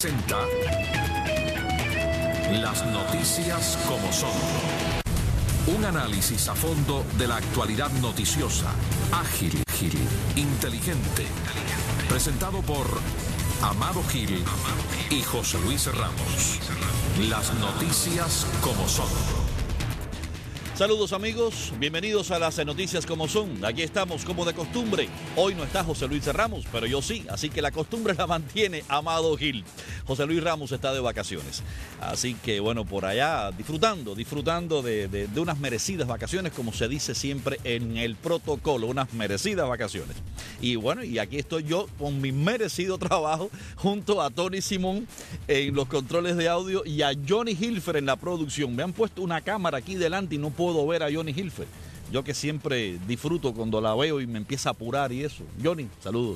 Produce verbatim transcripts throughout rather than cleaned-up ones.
Presenta las noticias como son. Un análisis a fondo de la actualidad noticiosa, ágil, Gil, inteligente. Presentado por Amado Gil y José Luis Ramos. Las noticias como son. Saludos amigos, bienvenidos a las noticias como son. Aquí estamos como de costumbre. Hoy no está José Luis Ramos, pero yo sí, así que la costumbre la mantiene Amado Gil. José Luis Ramos está de vacaciones, así que bueno, por allá disfrutando, disfrutando de, de, de unas merecidas vacaciones, como se dice siempre en el protocolo, unas merecidas vacaciones. Y bueno, y aquí estoy yo con mi merecido trabajo junto a Tony Simón en los controles de audio y a Johnny Hilfer en la producción. Me han puesto una cámara aquí delante y no puedo ver a Johnny Hilfer. Yo que siempre disfruto cuando la veo y me empieza a apurar y eso. Johnny, saludos.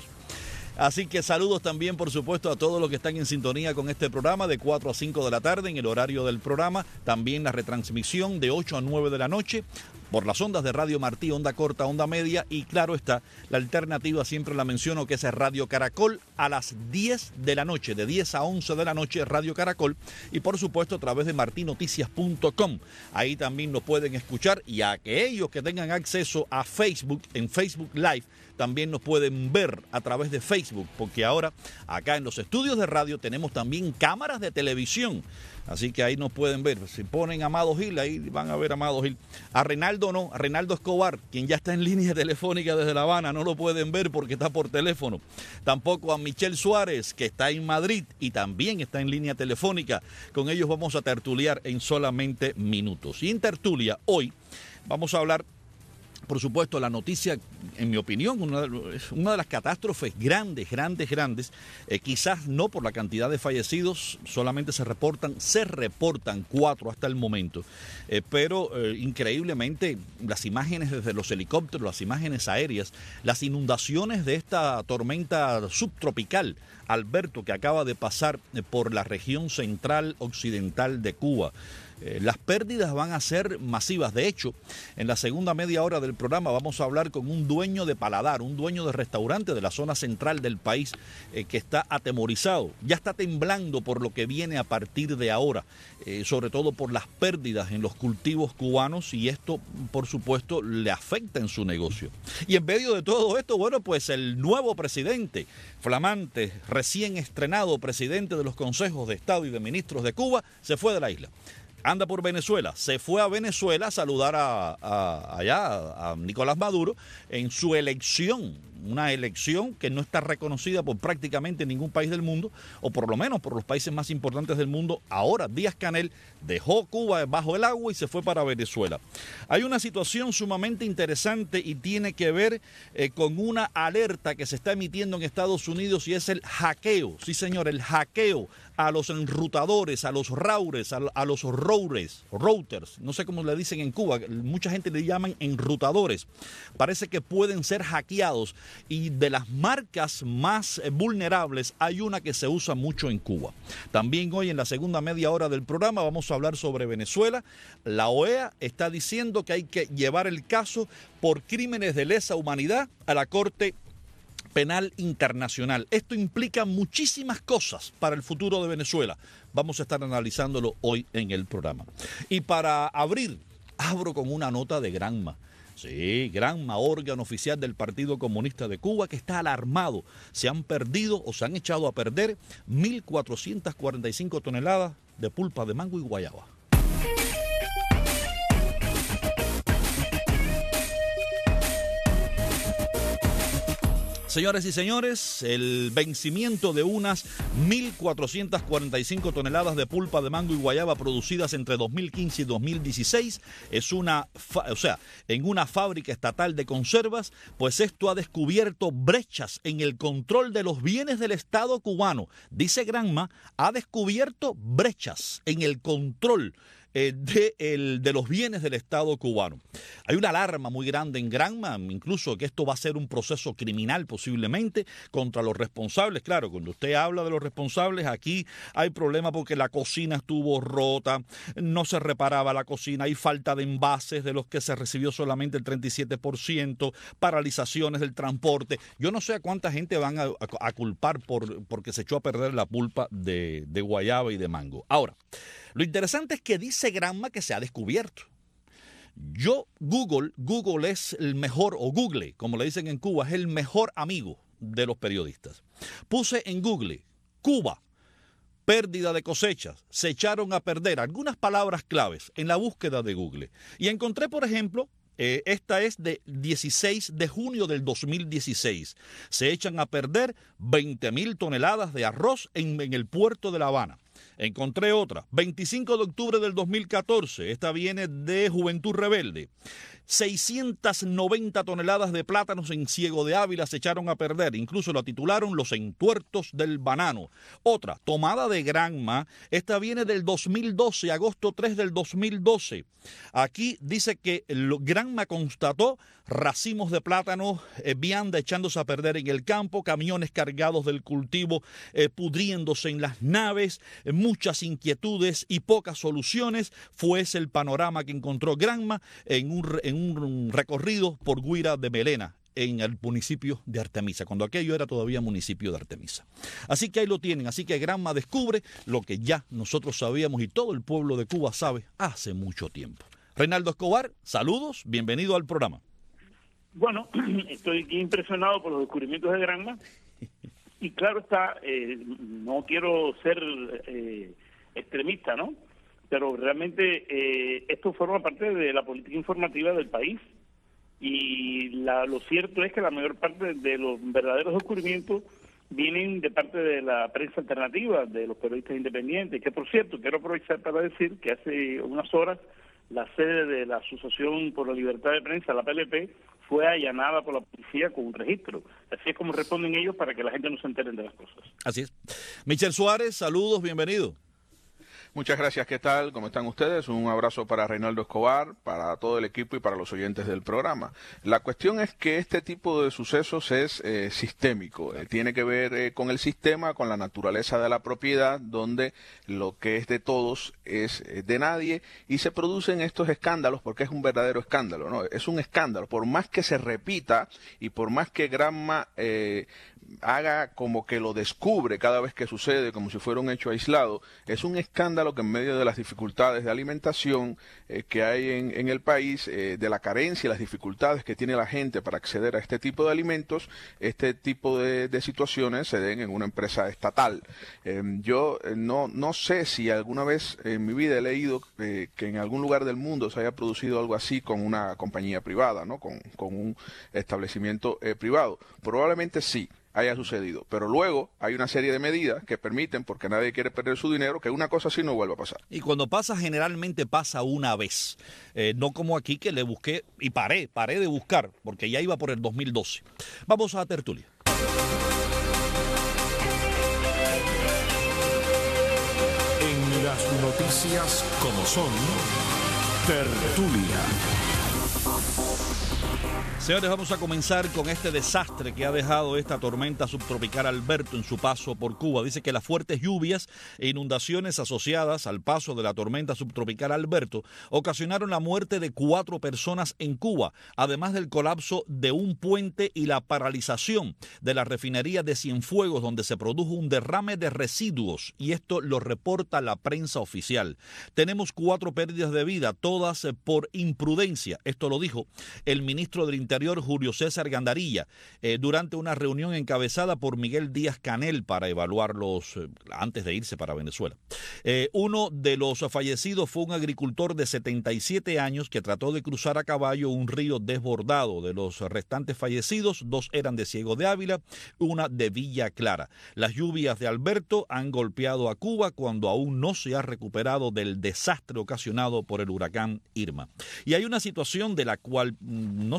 Así que saludos también, por supuesto, a todos los que están en sintonía con este programa de cuatro a cinco de la tarde en el horario del programa. También la retransmisión de ocho a nueve de la noche por las ondas de Radio Martí, onda corta, onda media. Y claro está, la alternativa siempre la menciono, que es Radio Caracol a las diez de la noche, de diez a once de la noche, Radio Caracol. Y por supuesto a través de marti noticias punto com. Ahí también nos pueden escuchar, y a aquellos que tengan acceso a Facebook, en Facebook Live, también nos pueden ver a través de Facebook, porque ahora acá en los estudios de radio tenemos también cámaras de televisión. Así que ahí nos pueden ver. Si ponen Amado Gil, ahí van a ver a Amado Gil. A Reinaldo no, a Reinaldo Escobar, quien ya está en línea telefónica desde La Habana, no lo pueden ver porque está por teléfono. Tampoco a Michelle Suárez, que está en Madrid y también está en línea telefónica. Con ellos vamos a tertuliar en solamente minutos. Y en tertulia, hoy vamos a hablar, por supuesto, la noticia, en mi opinión, una de, una de las catástrofes grandes, grandes, grandes, eh, quizás no por la cantidad de fallecidos, solamente se reportan, se reportan cuatro hasta el momento, eh, pero eh, increíblemente las imágenes desde los helicópteros, las imágenes aéreas, las inundaciones de esta tormenta subtropical, Alberto, que acaba de pasar eh, por la región central occidental de Cuba. Eh, las pérdidas van a ser masivas. De hecho, en la segunda media hora del programa vamos a hablar con un dueño de paladar, un dueño de restaurante de la zona central del país, eh, que está atemorizado, ya está temblando por lo que viene a partir de ahora, eh, sobre todo por las pérdidas en los cultivos cubanos, y esto, por supuesto, le afecta en su negocio. Y en medio de todo esto, bueno, pues el nuevo presidente, flamante, recién estrenado presidente de los consejos de Estado y de ministros de Cuba, se fue de la isla. Anda por Venezuela, se fue a Venezuela a saludar a, a, allá a Nicolás Maduro en su elección, una elección que no está reconocida por prácticamente ningún país del mundo, o por lo menos por los países más importantes del mundo. Ahora Díaz-Canel dejó Cuba bajo el agua y se fue para Venezuela. Hay una situación sumamente interesante y tiene que ver eh, con una alerta que se está emitiendo en Estados Unidos, y es el hackeo, sí señor, el hackeo a los enrutadores, a los routers, a, a los routers, routers, no sé cómo le dicen en Cuba, mucha gente le llaman enrutadores. Parece que pueden ser hackeados, y de las marcas más vulnerables hay una que se usa mucho en Cuba. También hoy en la segunda media hora del programa vamos a hablar sobre Venezuela. La O E A está diciendo que hay que llevar el caso por crímenes de lesa humanidad a la Corte Penal Internacional. Esto implica muchísimas cosas para el futuro de Venezuela. Vamos a estar analizándolo hoy en el programa. Y para abrir, abro con una nota de Granma. Sí, Granma, órgano oficial del Partido Comunista de Cuba, que está alarmado. Se han perdido o se han echado a perder mil cuatrocientas cuarenta y cinco toneladas de pulpa de mango y guayaba. Señores y señores, el vencimiento de unas mil cuatrocientas cuarenta y cinco toneladas de pulpa de mango y guayaba producidas entre dos mil quince y dos mil dieciséis es una, o sea, en una fábrica estatal de conservas, pues esto ha descubierto brechas en el control de los bienes del Estado cubano. Dice Granma, ha descubierto brechas en el control eh, de, el, de los bienes del Estado cubano. Hay una alarma muy grande en Granma, incluso que esto va a ser un proceso criminal posiblemente contra los responsables. Claro, cuando usted habla de los responsables, aquí hay problema porque la cocina estuvo rota, no se reparaba la cocina, hay falta de envases de los que se recibió solamente el treinta y siete por ciento, paralizaciones del transporte. Yo no sé a cuánta gente van a, a, a culpar por, porque se echó a perder la pulpa de, de guayaba y de mango. Ahora, lo interesante es que dice Granma que se ha descubierto. Yo, Google, Google es el mejor, o Google, como le dicen en Cuba, es el mejor amigo de los periodistas. Puse en Google, Cuba, pérdida de cosechas, se echaron a perder, algunas palabras claves en la búsqueda de Google. Y encontré, por ejemplo, eh, esta es de dieciséis de junio del dos mil dieciséis. Se echan a perder veinte mil toneladas de arroz en, en el puerto de La Habana. Encontré otra, veinticinco de octubre del dos mil catorce, esta viene de Juventud Rebelde. seiscientas noventa toneladas de plátanos en Ciego de Ávila se echaron a perder, incluso la titularon Los entuertos del banano. Otra, tomada de Granma, esta viene del dos mil doce, agosto tres del dos mil doce. Aquí dice que Granma constató racimos de plátano, eh, vianda echándose a perder en el campo, camiones cargados del cultivo eh, pudriéndose en las naves, eh, muchas inquietudes y pocas soluciones. Fue ese el panorama que encontró Granma en un, en un recorrido por Guira de Melena, en el municipio de Artemisa, cuando aquello era todavía municipio de Artemisa. Así que ahí lo tienen, así que Granma descubre lo que ya nosotros sabíamos y todo el pueblo de Cuba sabe hace mucho tiempo. Reinaldo Escobar, saludos, bienvenido al programa. Bueno, estoy aquí impresionado por los descubrimientos de Granma y claro está, eh, no quiero ser eh, extremista, ¿no? Pero realmente eh, esto forma parte de la política informativa del país y la, lo cierto es que la mayor parte de los verdaderos descubrimientos vienen de parte de la prensa alternativa, de los periodistas independientes, que por cierto, quiero aprovechar para decir que hace unas horas la sede de la Asociación por la Libertad de Prensa, la P L P, fue allanada por la policía con un registro. Así es como responden ellos para que la gente no se entere de las cosas. Así es. Michel Suárez, saludos, bienvenido. Muchas gracias, ¿qué tal? ¿Cómo están ustedes? Un abrazo para Reinaldo Escobar, para todo el equipo y para los oyentes del programa. La cuestión es que este tipo de sucesos es eh, sistémico, eh, tiene que ver eh, con el sistema, con la naturaleza de la propiedad, donde lo que es de todos es eh, de nadie, y se producen estos escándalos porque es un verdadero escándalo, ¿no? Es un escándalo, por más que se repita y por más que Granma eh, haga como que lo descubre cada vez que sucede, como si fuera un hecho aislado, es un escándalo que en medio de las dificultades de alimentación eh, que hay en, en el país, eh, de la carencia y las dificultades que tiene la gente para acceder a este tipo de alimentos, este tipo de, de situaciones se den en una empresa estatal. Eh, yo eh, no, no sé si alguna vez en mi vida he leído eh, que en algún lugar del mundo se haya producido algo así con una compañía privada, ¿no? Con, con un establecimiento eh, privado. Probablemente sí haya sucedido, pero luego hay una serie de medidas que permiten, porque nadie quiere perder su dinero, que una cosa así no vuelva a pasar. Y cuando pasa, generalmente pasa una vez, eh, no como aquí que le busqué y paré, paré de buscar, porque ya iba por el dos mil doce. Vamos a tertulia. En las noticias como son, tertulia. Señores, vamos a comenzar con este desastre que ha dejado esta tormenta subtropical Alberto en su paso por Cuba. Dice que las fuertes lluvias e inundaciones asociadas al paso de la tormenta subtropical Alberto ocasionaron la muerte de cuatro personas en Cuba, además del colapso de un puente y la paralización de la refinería de Cienfuegos, donde se produjo un derrame de residuos, y esto lo reporta la prensa oficial. Tenemos cuatro pérdidas de vida, todas por imprudencia. Esto lo dijo el ministro del Interior, Julio César Gandarilla, eh, durante una reunión encabezada por Miguel Díaz Canel para evaluarlos eh, antes de irse para Venezuela. Eh, uno de los fallecidos fue un agricultor de setenta y siete años que trató de cruzar a caballo un río desbordado. De los restantes fallecidos, dos eran de Ciego de Ávila, una de Villa Clara. Las lluvias de Alberto han golpeado a Cuba cuando aún no se ha recuperado del desastre ocasionado por el huracán Irma. Y hay una situación de la cual no se ha hablado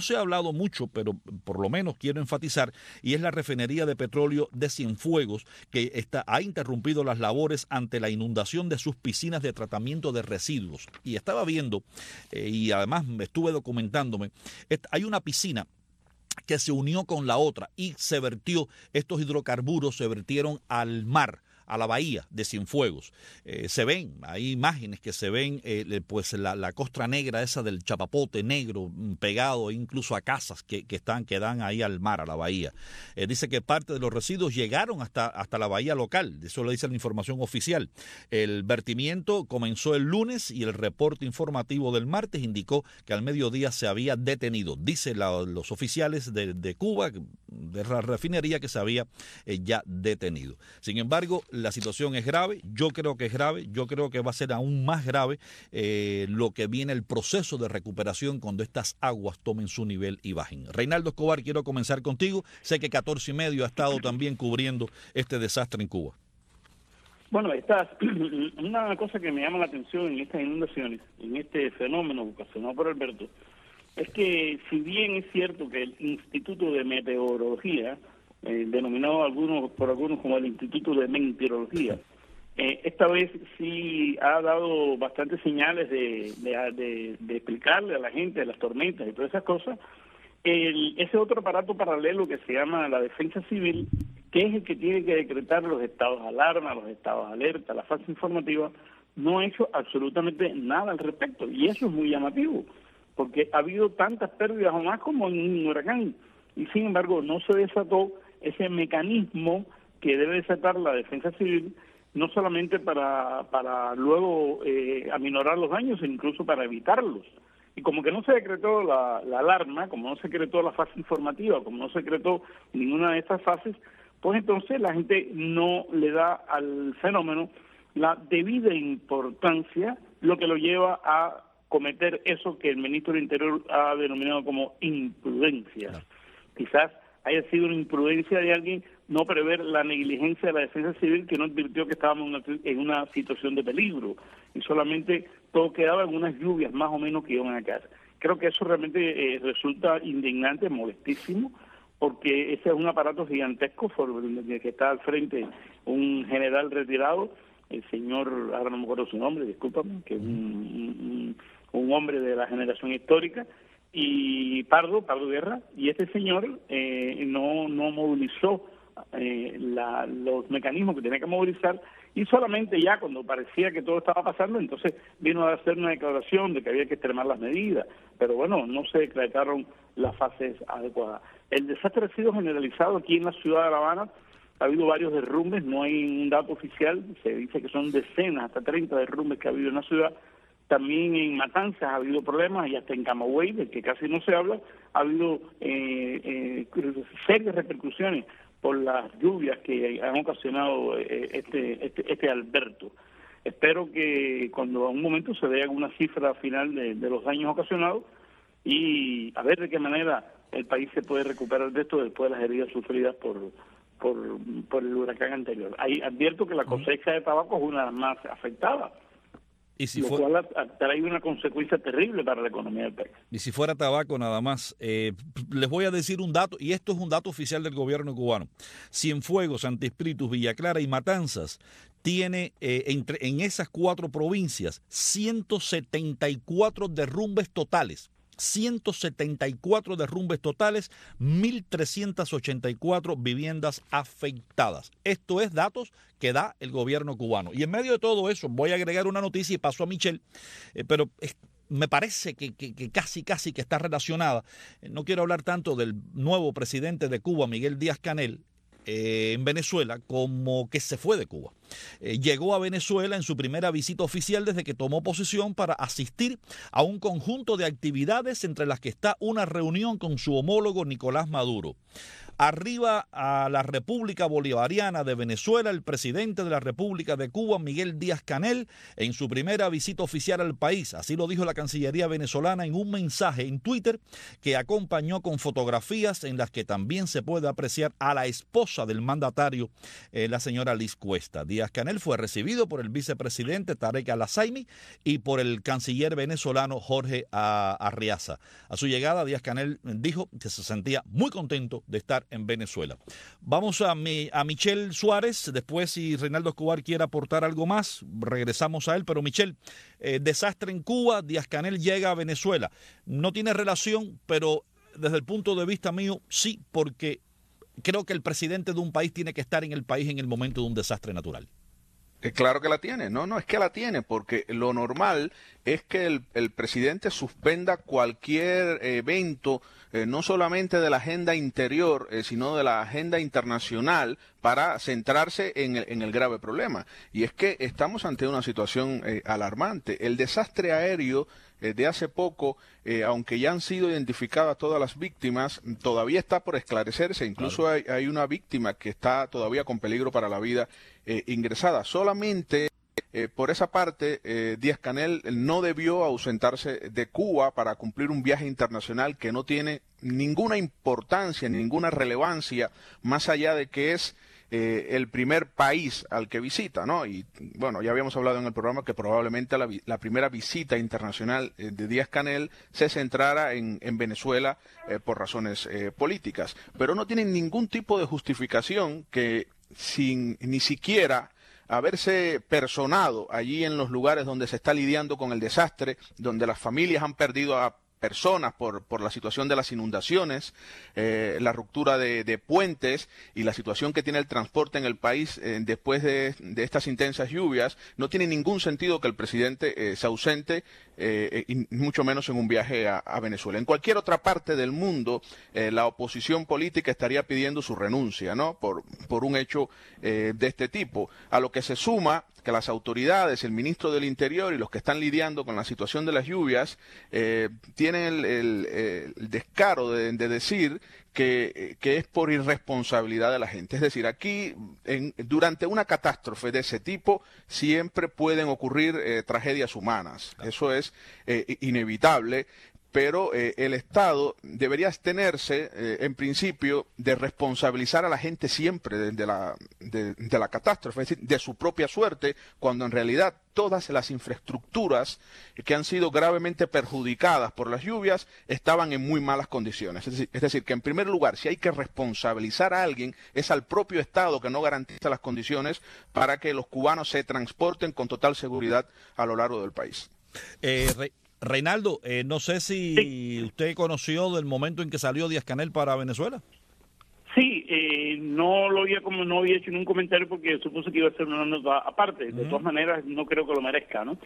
mencionado mucho, pero por lo menos quiero enfatizar, y es la refinería de petróleo de Cienfuegos, que está, ha interrumpido las labores ante la inundación de sus piscinas de tratamiento de residuos. Y estaba viendo, eh, y además me estuve documentándome, hay una piscina que se unió con la otra y se vertió, estos hidrocarburos se vertieron al mar, a la bahía de Cienfuegos. Eh, se ven, hay imágenes que se ven, eh, pues la, la costra negra esa del chapapote negro pegado incluso a casas que, que están, que dan ahí al mar, a la bahía. Eh, dice que parte de los residuos llegaron hasta, hasta la bahía local, eso lo dice la información oficial. El vertimiento comenzó el lunes y el reporte informativo del martes indicó que al mediodía se había detenido. Dice la, los oficiales de, de Cuba, de la refinería, que se había eh, ya detenido. Sin embargo, la situación es grave, yo creo que es grave, yo creo que va a ser aún más grave eh, lo que viene el proceso de recuperación cuando estas aguas tomen su nivel y bajen. Reinaldo Escobar, quiero comenzar contigo. Sé que catorce y medio ha estado también cubriendo este desastre en Cuba. Bueno, estás, una cosa que me llama la atención en estas inundaciones, en este fenómeno ocasionado por Alberto, es que si bien es cierto que el Instituto de Meteorología, Eh, denominado algunos por algunos como el Instituto de Mentirología, eh, esta vez sí ha dado bastantes señales de, de, de, de explicarle a la gente de las tormentas y todas esas cosas. El, ese otro aparato paralelo que se llama la Defensa Civil, que es el que tiene que decretar los estados de alarma, los estados de alerta, la fase informativa, no ha hecho absolutamente nada al respecto. Y eso es muy llamativo, porque ha habido tantas pérdidas o más como en un huracán, y sin embargo no se desató ese mecanismo que debe desatar la Defensa Civil, no solamente para, para luego eh, aminorar los daños, sino incluso para evitarlos. Y como que no se decretó la, la alarma, como no se decretó la fase informativa, como no se decretó ninguna de estas fases, pues entonces la gente no le da al fenómeno la debida importancia, lo que lo lleva a cometer eso que el ministro del Interior ha denominado como imprudencia. No. Quizás haya sido una imprudencia de alguien no prever la negligencia de la Defensa Civil, que no advirtió que estábamos en una, en una situación de peligro, y solamente todo quedaba en unas lluvias más o menos que iban a caer. Creo que eso realmente eh, resulta indignante, molestísimo, porque ese es un aparato gigantesco que está al frente un general retirado, el señor, ahora no me acuerdo su nombre, discúlpame, que es un, un, un hombre de la generación histórica, y Pardo, Pardo Guerra, y este señor eh, no, no movilizó eh, la, los mecanismos que tenía que movilizar, y solamente ya cuando parecía que todo estaba pasando, entonces vino a hacer una declaración de que había que extremar las medidas, pero bueno, no se decretaron las fases adecuadas. El desastre ha sido generalizado aquí en la ciudad de La Habana, ha habido varios derrumbes, no hay un dato oficial, se dice que son decenas, hasta treinta derrumbes que ha habido en la ciudad. También en Matanzas ha habido problemas, y hasta en Camagüey, del que casi no se habla, ha habido eh, eh, serias repercusiones por las lluvias que han ocasionado eh, este, este este Alberto. Espero que cuando a un momento se vea alguna cifra final de, de los daños ocasionados, y a ver de qué manera el país se puede recuperar de esto después de las heridas sufridas por por, por el huracán anterior. Ahí advierto que la cosecha de tabaco es una de las más afectadas. Y si lo fue, cual trae una consecuencia terrible para la economía del país. Y si fuera tabaco nada más, eh, les voy a decir un dato, y esto es un dato oficial del gobierno cubano. Cienfuegos, Santo Espíritu, Villa Clara y Matanzas tiene eh, entre, en esas cuatro provincias ciento setenta y cuatro derrumbes totales. ciento setenta y cuatro derrumbes totales, mil trescientas ochenta y cuatro viviendas afectadas. Esto es datos que da el gobierno cubano. Y en medio de todo eso, voy a agregar una noticia y paso a Michelle, eh, pero es, me parece que, que, que casi, casi que está relacionada. Eh, no quiero hablar tanto del nuevo presidente de Cuba, Miguel Díaz-Canel, Eh, en Venezuela, como que se fue de Cuba. Eh, llegó a Venezuela en su primera visita oficial desde que tomó posesión para asistir a un conjunto de actividades entre las que está una reunión con su homólogo Nicolás Maduro. Arriba a la República Bolivariana de Venezuela, el presidente de la República de Cuba, Miguel Díaz-Canel, en su primera visita oficial al país. Así lo dijo la Cancillería venezolana en un mensaje en Twitter que acompañó con fotografías en las que también se puede apreciar a la esposa del mandatario, eh, la señora Liz Cuesta. Díaz-Canel fue recibido por el vicepresidente Tarek Al-Hazaimi y por el canciller venezolano Jorge Arriaza. A su llegada, Díaz-Canel dijo que se sentía muy contento de estar en Venezuela. Vamos a, mi, a Michelle Suárez, después si Reinaldo Escobar quiere aportar algo más, regresamos a él, pero Michelle, eh, desastre en Cuba, Díaz-Canel llega a Venezuela. No tiene relación, pero desde el punto de vista mío, sí, porque creo que el presidente de un país tiene que estar en el país en el momento de un desastre natural. Eh, claro que la tiene, no, no, es que la tiene, porque lo normal es que el, el presidente suspenda cualquier evento, eh, no solamente de la agenda interior, eh, sino de la agenda internacional, para centrarse en el, en el grave problema. Y es que estamos ante una situación eh, alarmante. El desastre aéreo eh, de hace poco, eh, aunque ya han sido identificadas todas las víctimas, todavía está por esclarecerse. Incluso claro. hay, hay una víctima que está todavía con peligro para la vida eh, ingresada. Solamente eh, por esa parte, eh, Díaz-Canel no debió ausentarse de Cuba para cumplir un viaje internacional que no tiene ninguna importancia, ninguna relevancia, más allá de que es Eh, el primer país al que visita, ¿no? Y bueno, ya habíamos hablado en el programa que probablemente la, la primera visita internacional eh, de Díaz-Canel se centrara en, en Venezuela eh, por razones eh, políticas, pero no tienen ningún tipo de justificación que sin ni siquiera haberse personado allí en los lugares donde se está lidiando con el desastre, donde las familias han perdido a personas por, por la situación de las inundaciones, eh, la ruptura de, de puentes y la situación que tiene el transporte en el país eh, después de, de estas intensas lluvias. No tiene ningún sentido que el presidente eh, se ausente, eh, y mucho menos en un viaje a, a Venezuela. En cualquier otra parte del mundo, eh, la oposición política estaría pidiendo su renuncia, ¿no? Por, por un hecho eh, de este tipo, a lo que se suma que las autoridades, el ministro del Interior y los que están lidiando con la situación de las lluvias eh, tienen el, el, el descaro de, de decir que, que es por irresponsabilidad de la gente. Es decir, aquí en, durante una catástrofe de ese tipo siempre pueden ocurrir eh, tragedias humanas. Eso es eh, inevitable. Pero eh, el Estado debería abstenerse, eh, en principio, de responsabilizar a la gente siempre de, de, la, de, de la catástrofe, es decir, de su propia suerte, cuando en realidad todas las infraestructuras que han sido gravemente perjudicadas por las lluvias estaban en muy malas condiciones. Es decir, es decir, que en primer lugar, si hay que responsabilizar a alguien, es al propio Estado que no garantiza las condiciones para que los cubanos se transporten con total seguridad a lo largo del país. Eh, Rey. Reinaldo, eh, no sé si sí. usted conoció del momento en que salió Díaz-Canel para Venezuela. Sí, eh, no lo había como no había hecho ningún comentario porque supuse que iba a ser una nota aparte. De uh-huh. todas maneras, no creo que lo merezca, ¿no?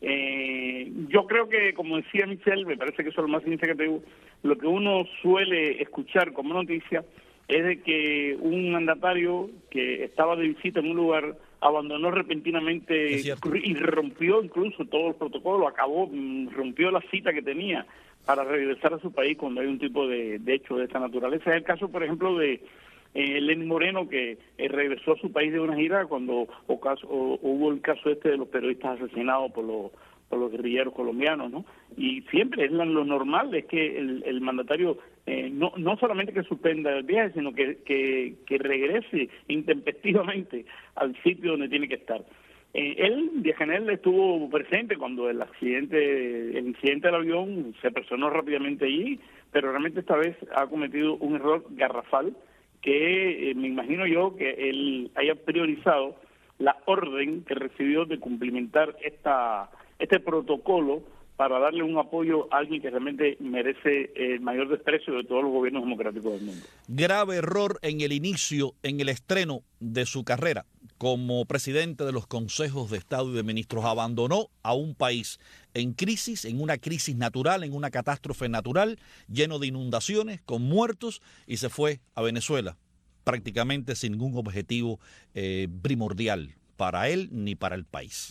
Eh, yo creo que, como decía Michelle, me parece que eso es lo más significativo. Lo que uno suele escuchar como noticia es de que un mandatario que estaba de visita en un lugar abandonó repentinamente y rompió incluso todo el protocolo, acabó, rompió la cita que tenía para regresar a su país cuando hay un tipo de, de hecho de esta naturaleza. Es el caso, por ejemplo, de eh, Lenín Moreno, que eh, regresó a su país de una gira cuando o caso, o, hubo el caso este de los periodistas asesinados por los por los guerrilleros colombianos, ¿no? Y siempre es lo normal, es que el, el mandatario eh, no no solamente que suspenda el viaje, sino que, que, que regrese intempestivamente al sitio donde tiene que estar. Eh, él, Díaz-Canel, estuvo presente cuando el accidente, el incidente del avión se personó rápidamente allí, pero realmente esta vez ha cometido un error garrafal que eh, me imagino yo que él haya priorizado la orden que recibió de cumplimentar esta este protocolo para darle un apoyo a alguien que realmente merece el mayor desprecio de todos los gobiernos democráticos del mundo. Grave error en el inicio, en el estreno de su carrera como presidente de los consejos de Estado y de ministros. Abandonó a un país en crisis, en una crisis natural, en una catástrofe natural, lleno de inundaciones, con muertos, y se fue a Venezuela, prácticamente sin ningún objetivo eh, primordial para él ni para el país.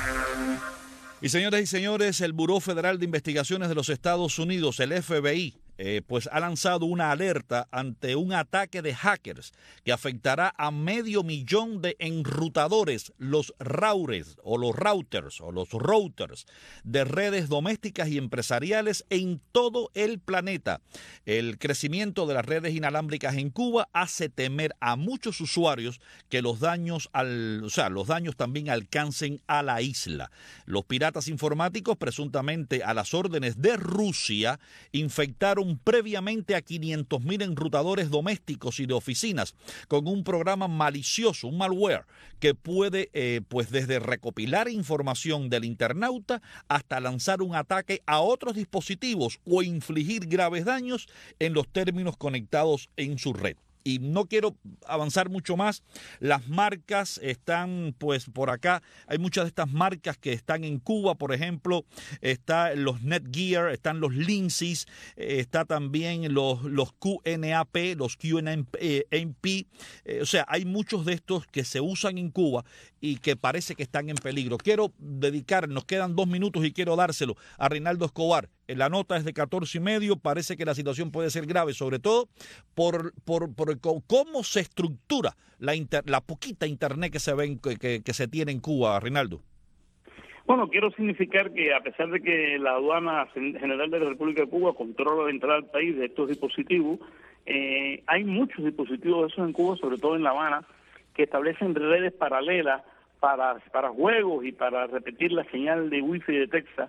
Y señoras y señores, el Buró Federal de Investigaciones de los Estados Unidos, el F B I, eh, pues ha lanzado una alerta ante un ataque de hackers que afectará a medio millón de enrutadores, los routers o los routers o los routers de redes domésticas y empresariales en todo el planeta. El crecimiento de las redes inalámbricas en Cuba hace temer a muchos usuarios que los daños al, o sea, los daños también alcancen a la isla. Los piratas informáticos, presuntamente a las órdenes de Rusia, infectaron previamente a quinientos mil enrutadores domésticos y de oficinas con un programa malicioso, un malware, que puede, eh, pues desde recopilar información del internauta hasta lanzar un ataque a otros dispositivos o infligir graves daños en los términos conectados en su red. Y no quiero avanzar mucho más. Las marcas están pues por acá. Hay muchas de estas marcas que están en Cuba, por ejemplo, está los Netgear, están los Linksys, eh, está también los, los Q N A P, los Q N A P. Eh, o sea, hay muchos de estos que se usan en Cuba y que parece que están en peligro. Quiero dedicar, nos quedan dos minutos y quiero dárselo a Reinaldo Escobar. La nota es de catorce y medio, parece que la situación puede ser grave, sobre todo por, por, por cómo se estructura la, inter, la poquita internet que se, ven, que, que se tiene en Cuba, Reinaldo. Bueno, quiero significar que a pesar de que la aduana general de la República de Cuba controla la entrada al país de estos dispositivos, eh, hay muchos dispositivos de esos en Cuba, sobre todo en La Habana, que establecen redes paralelas para, para juegos y para repetir la señal de wifi de Texas.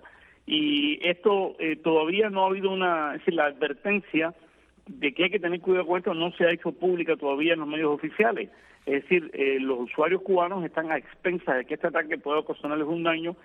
Y esto eh, todavía no ha habido una, es decir, la advertencia de que hay que tener cuidado con esto no se ha hecho pública todavía en los medios oficiales. Es decir, eh, los usuarios cubanos están a expensas de que este ataque pueda ocasionarles un daño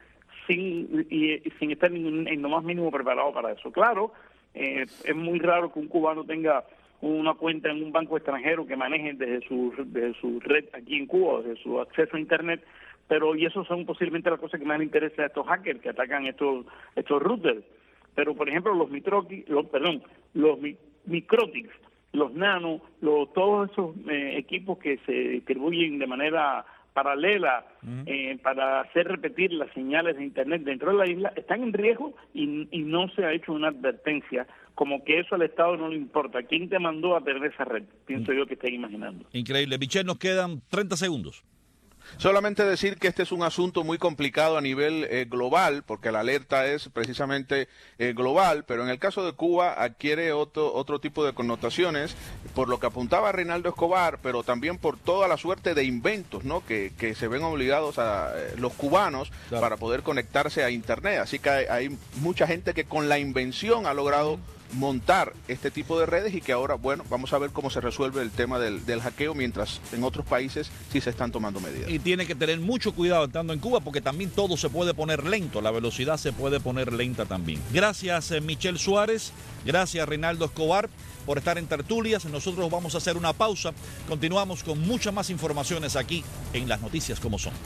sin y, y sin estar en, en lo más mínimo preparado para eso. Claro, eh, es muy raro que un cubano tenga una cuenta en un banco extranjero que maneje desde su, desde su red aquí en Cuba, desde su acceso a Internet, pero y eso son posiblemente las cosas que más les interesa a estos hackers que atacan estos estos routers. Pero por ejemplo los microtics, los, perdón, los mi, microtics, los nano, los, todos esos eh, equipos que se distribuyen de manera paralela uh-huh. eh, para hacer repetir las señales de Internet dentro de la isla están en riesgo y, y no se ha hecho una advertencia como que eso al Estado no le importa. ¿Quién te mandó a tener esa red? Pienso uh-huh. yo que estén imaginando. Increíble. Michelle, nos quedan treinta segundos. Solamente decir que este es un asunto muy complicado a nivel eh, global, porque la alerta es precisamente eh, global, pero en el caso de Cuba adquiere otro, otro tipo de connotaciones, por lo que apuntaba Reinaldo Escobar, pero también por toda la suerte de inventos, ¿no?, que, que se ven obligados a eh, los cubanos claro. para poder conectarse a Internet. Así que hay, hay mucha gente que con la invención ha logrado montar este tipo de redes y que ahora, bueno, vamos a ver cómo se resuelve el tema del, del hackeo, mientras en otros países sí se están tomando medidas. Y tiene que tener mucho cuidado estando en Cuba porque también todo se puede poner lento, la velocidad se puede poner lenta también. Gracias eh, Michelle Suárez, gracias Reinaldo Escobar por estar en Tertulias. Nosotros vamos a hacer una pausa, continuamos con muchas más informaciones aquí en Las Noticias Como Son.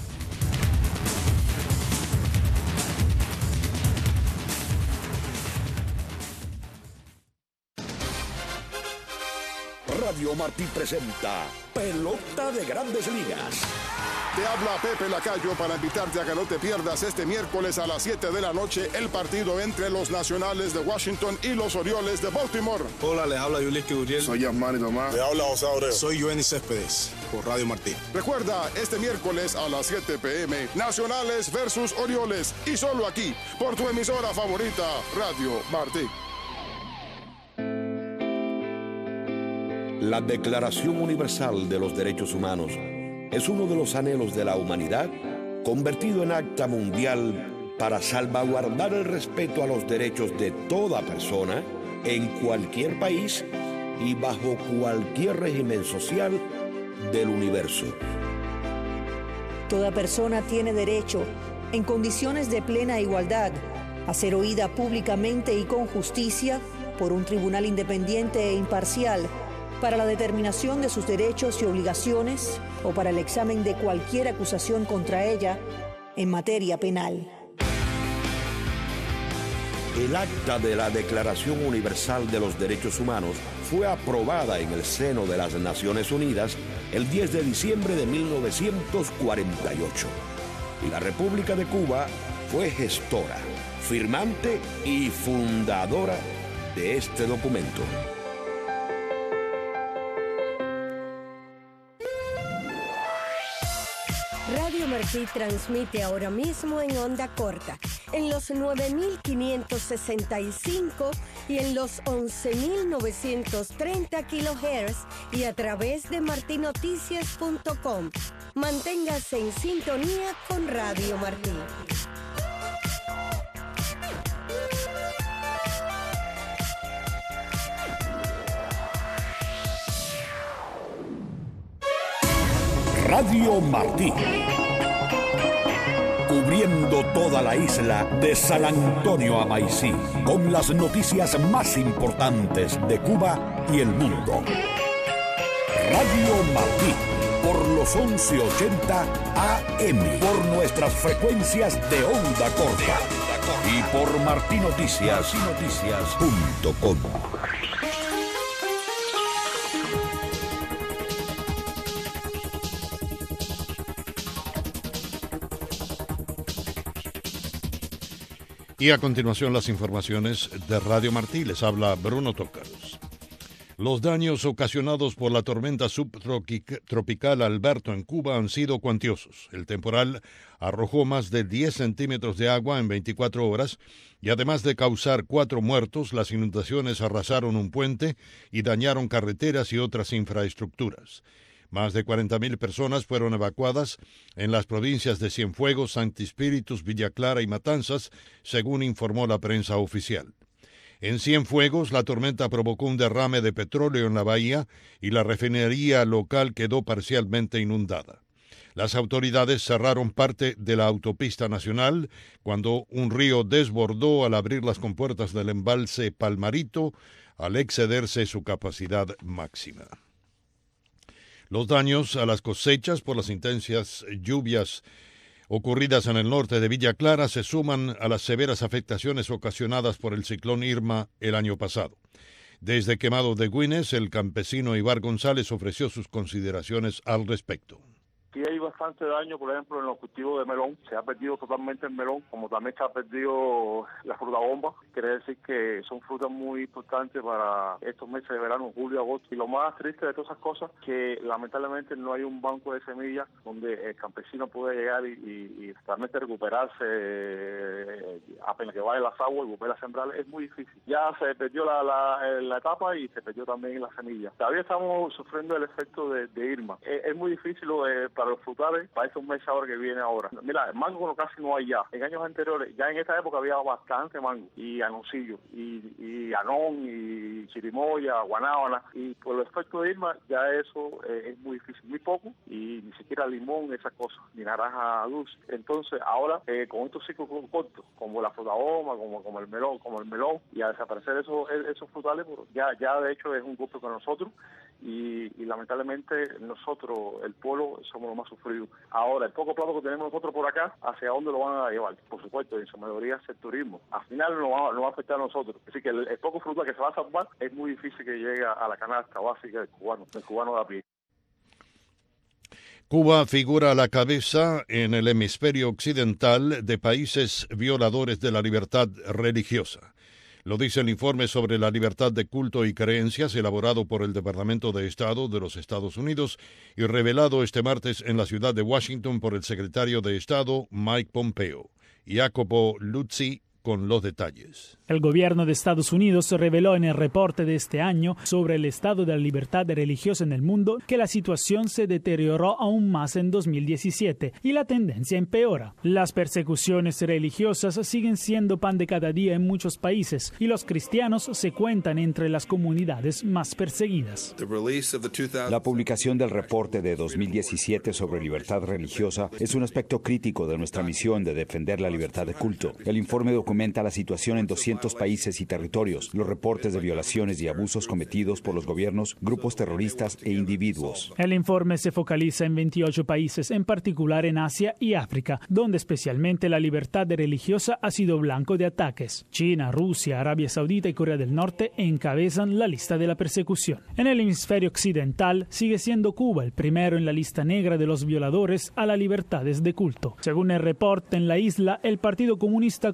Radio Martí presenta Pelota de Grandes Ligas. Te habla Pepe Lacayo para invitarte a que no te pierdas este miércoles a las siete de la noche el partido entre los Nacionales de Washington y los Orioles de Baltimore. Hola, les habla Yulísquez Uriel. Soy Yasmani Tomás. Le habla José Abreu. Soy Joenny Céspedes por Radio Martí. Recuerda, este miércoles a las siete p m Nacionales versus Orioles y solo aquí por tu emisora favorita, Radio Martí. La Declaración Universal de los Derechos Humanos es uno de los anhelos de la humanidad convertido en acta mundial para salvaguardar el respeto a los derechos de toda persona en cualquier país y bajo cualquier régimen social del universo. Toda persona tiene derecho, en condiciones de plena igualdad, a ser oída públicamente y con justicia por un tribunal independiente e imparcial para la determinación de sus derechos y obligaciones o para el examen de cualquier acusación contra ella en materia penal. El acta de la Declaración Universal de los Derechos Humanos fue aprobada en el seno de las Naciones Unidas el diez de diciembre de mil novecientos cuarenta y ocho. Y la República de Cuba fue gestora, firmante y fundadora de este documento. Radio Martí transmite ahora mismo en onda corta, en los nueve mil quinientos sesenta y cinco y en los once mil novecientos treinta kilohertz y a través de marti noticias punto com. Manténgase en sintonía con Radio Martí. Radio Martí, cubriendo toda la isla de San Antonio a Maicí, con las noticias más importantes de Cuba y el mundo. Radio Martí, por los once ochenta A M, por nuestras frecuencias de onda corta y por marti noticias punto com. Y a continuación las informaciones de Radio Martí. Les habla Bruno Tócaros. Los daños ocasionados por la tormenta subtropical Alberto en Cuba han sido cuantiosos. El temporal arrojó más de diez centímetros de agua en veinticuatro horas y además de causar cuatro muertos, las inundaciones arrasaron un puente y dañaron carreteras y otras infraestructuras. Más de cuarenta mil personas fueron evacuadas en las provincias de Cienfuegos, Santi Spíritus, Villa Clara y Matanzas, según informó la prensa oficial. En Cienfuegos, la tormenta provocó un derrame de petróleo en la bahía y la refinería local quedó parcialmente inundada. Las autoridades cerraron parte de la autopista nacional cuando un río desbordó al abrir las compuertas del embalse Palmarito al excederse su capacidad máxima. Los daños a las cosechas por las intensas lluvias ocurridas en el norte de Villa Clara se suman a las severas afectaciones ocasionadas por el ciclón Irma el año pasado. Desde Quemado de Güines, el campesino Ibar González ofreció sus consideraciones al respecto. Sí hay bastante daño, por ejemplo, en los cultivos de melón. Se ha perdido totalmente el melón, como también se ha perdido la fruta bomba. Quiere decir que son frutas muy importantes para estos meses de verano, julio, agosto. Y lo más triste de todas esas cosas que lamentablemente no hay un banco de semillas donde el campesino puede llegar y, y, y realmente recuperarse eh, apenas que vaya las aguas y volver a sembrar. Es muy difícil. Ya se perdió la, la, la etapa y se perdió también la semilla. Todavía estamos sufriendo el efecto de, de Irma. Es, es muy difícil eh, para los frutales para estos meses ahora que viene ahora. Mira, mango no, casi no hay ya. En años anteriores, ya en esta época había bastante mango y anoncillo, y, y anón, y chirimoya, guanábana, y por el efecto de Irma ya eso eh, es muy difícil, muy poco, y ni siquiera limón, esas cosas, ni naranja dulce. Entonces ahora, eh, con estos ciclos cortos, como la fruta goma, como, como el melón, como el melón, y a desaparecer esos, esos frutales, ya, ya de hecho es un golpe con nosotros, y, y lamentablemente nosotros, el pueblo, somos los más sufridos. Ahora, el poco plato que tenemos nosotros por acá, ¿hacia dónde lo van a llevar? Por supuesto, en su mayoría es el turismo. Al final nos va, nos va a afectar a nosotros. Así que el, el poco fruta que se va a salvar es muy difícil que llegue a la canasta básica del cubano, del cubano de a pie. Cuba figura a la cabeza en el hemisferio occidental de países violadores de la libertad religiosa. Lo dice el informe sobre la libertad de culto y creencias elaborado por el Departamento de Estado de los Estados Unidos y revelado este martes en la ciudad de Washington por el secretario de Estado Mike Pompeo. Jacopo Luzzi con los detalles. El gobierno de Estados Unidos reveló en el reporte de este año sobre el estado de la libertad religiosa en el mundo que la situación se deterioró aún más en dos mil diecisiete y la tendencia empeora. Las persecuciones religiosas siguen siendo pan de cada día en muchos países y los cristianos se cuentan entre las comunidades más perseguidas. La publicación del reporte de dos mil diecisiete sobre libertad religiosa es un aspecto crítico de nuestra misión de defender la libertad de culto. El informe documenta la situación en doscientos países y territorios, los reportes de violaciones y abusos cometidos por los gobiernos, grupos terroristas e individuos. El informe se focaliza en veintiocho países, en particular en Asia y África, donde especialmente la libertad religiosa ha sido blanco de ataques. China, Rusia, Arabia Saudita y Corea del Norte encabezan la lista de la persecución. En el hemisferio occidental sigue siendo Cuba el primero en la lista negra de los violadores a las libertades de culto. Según el reporte, en la isla, el Partido Comunista continúa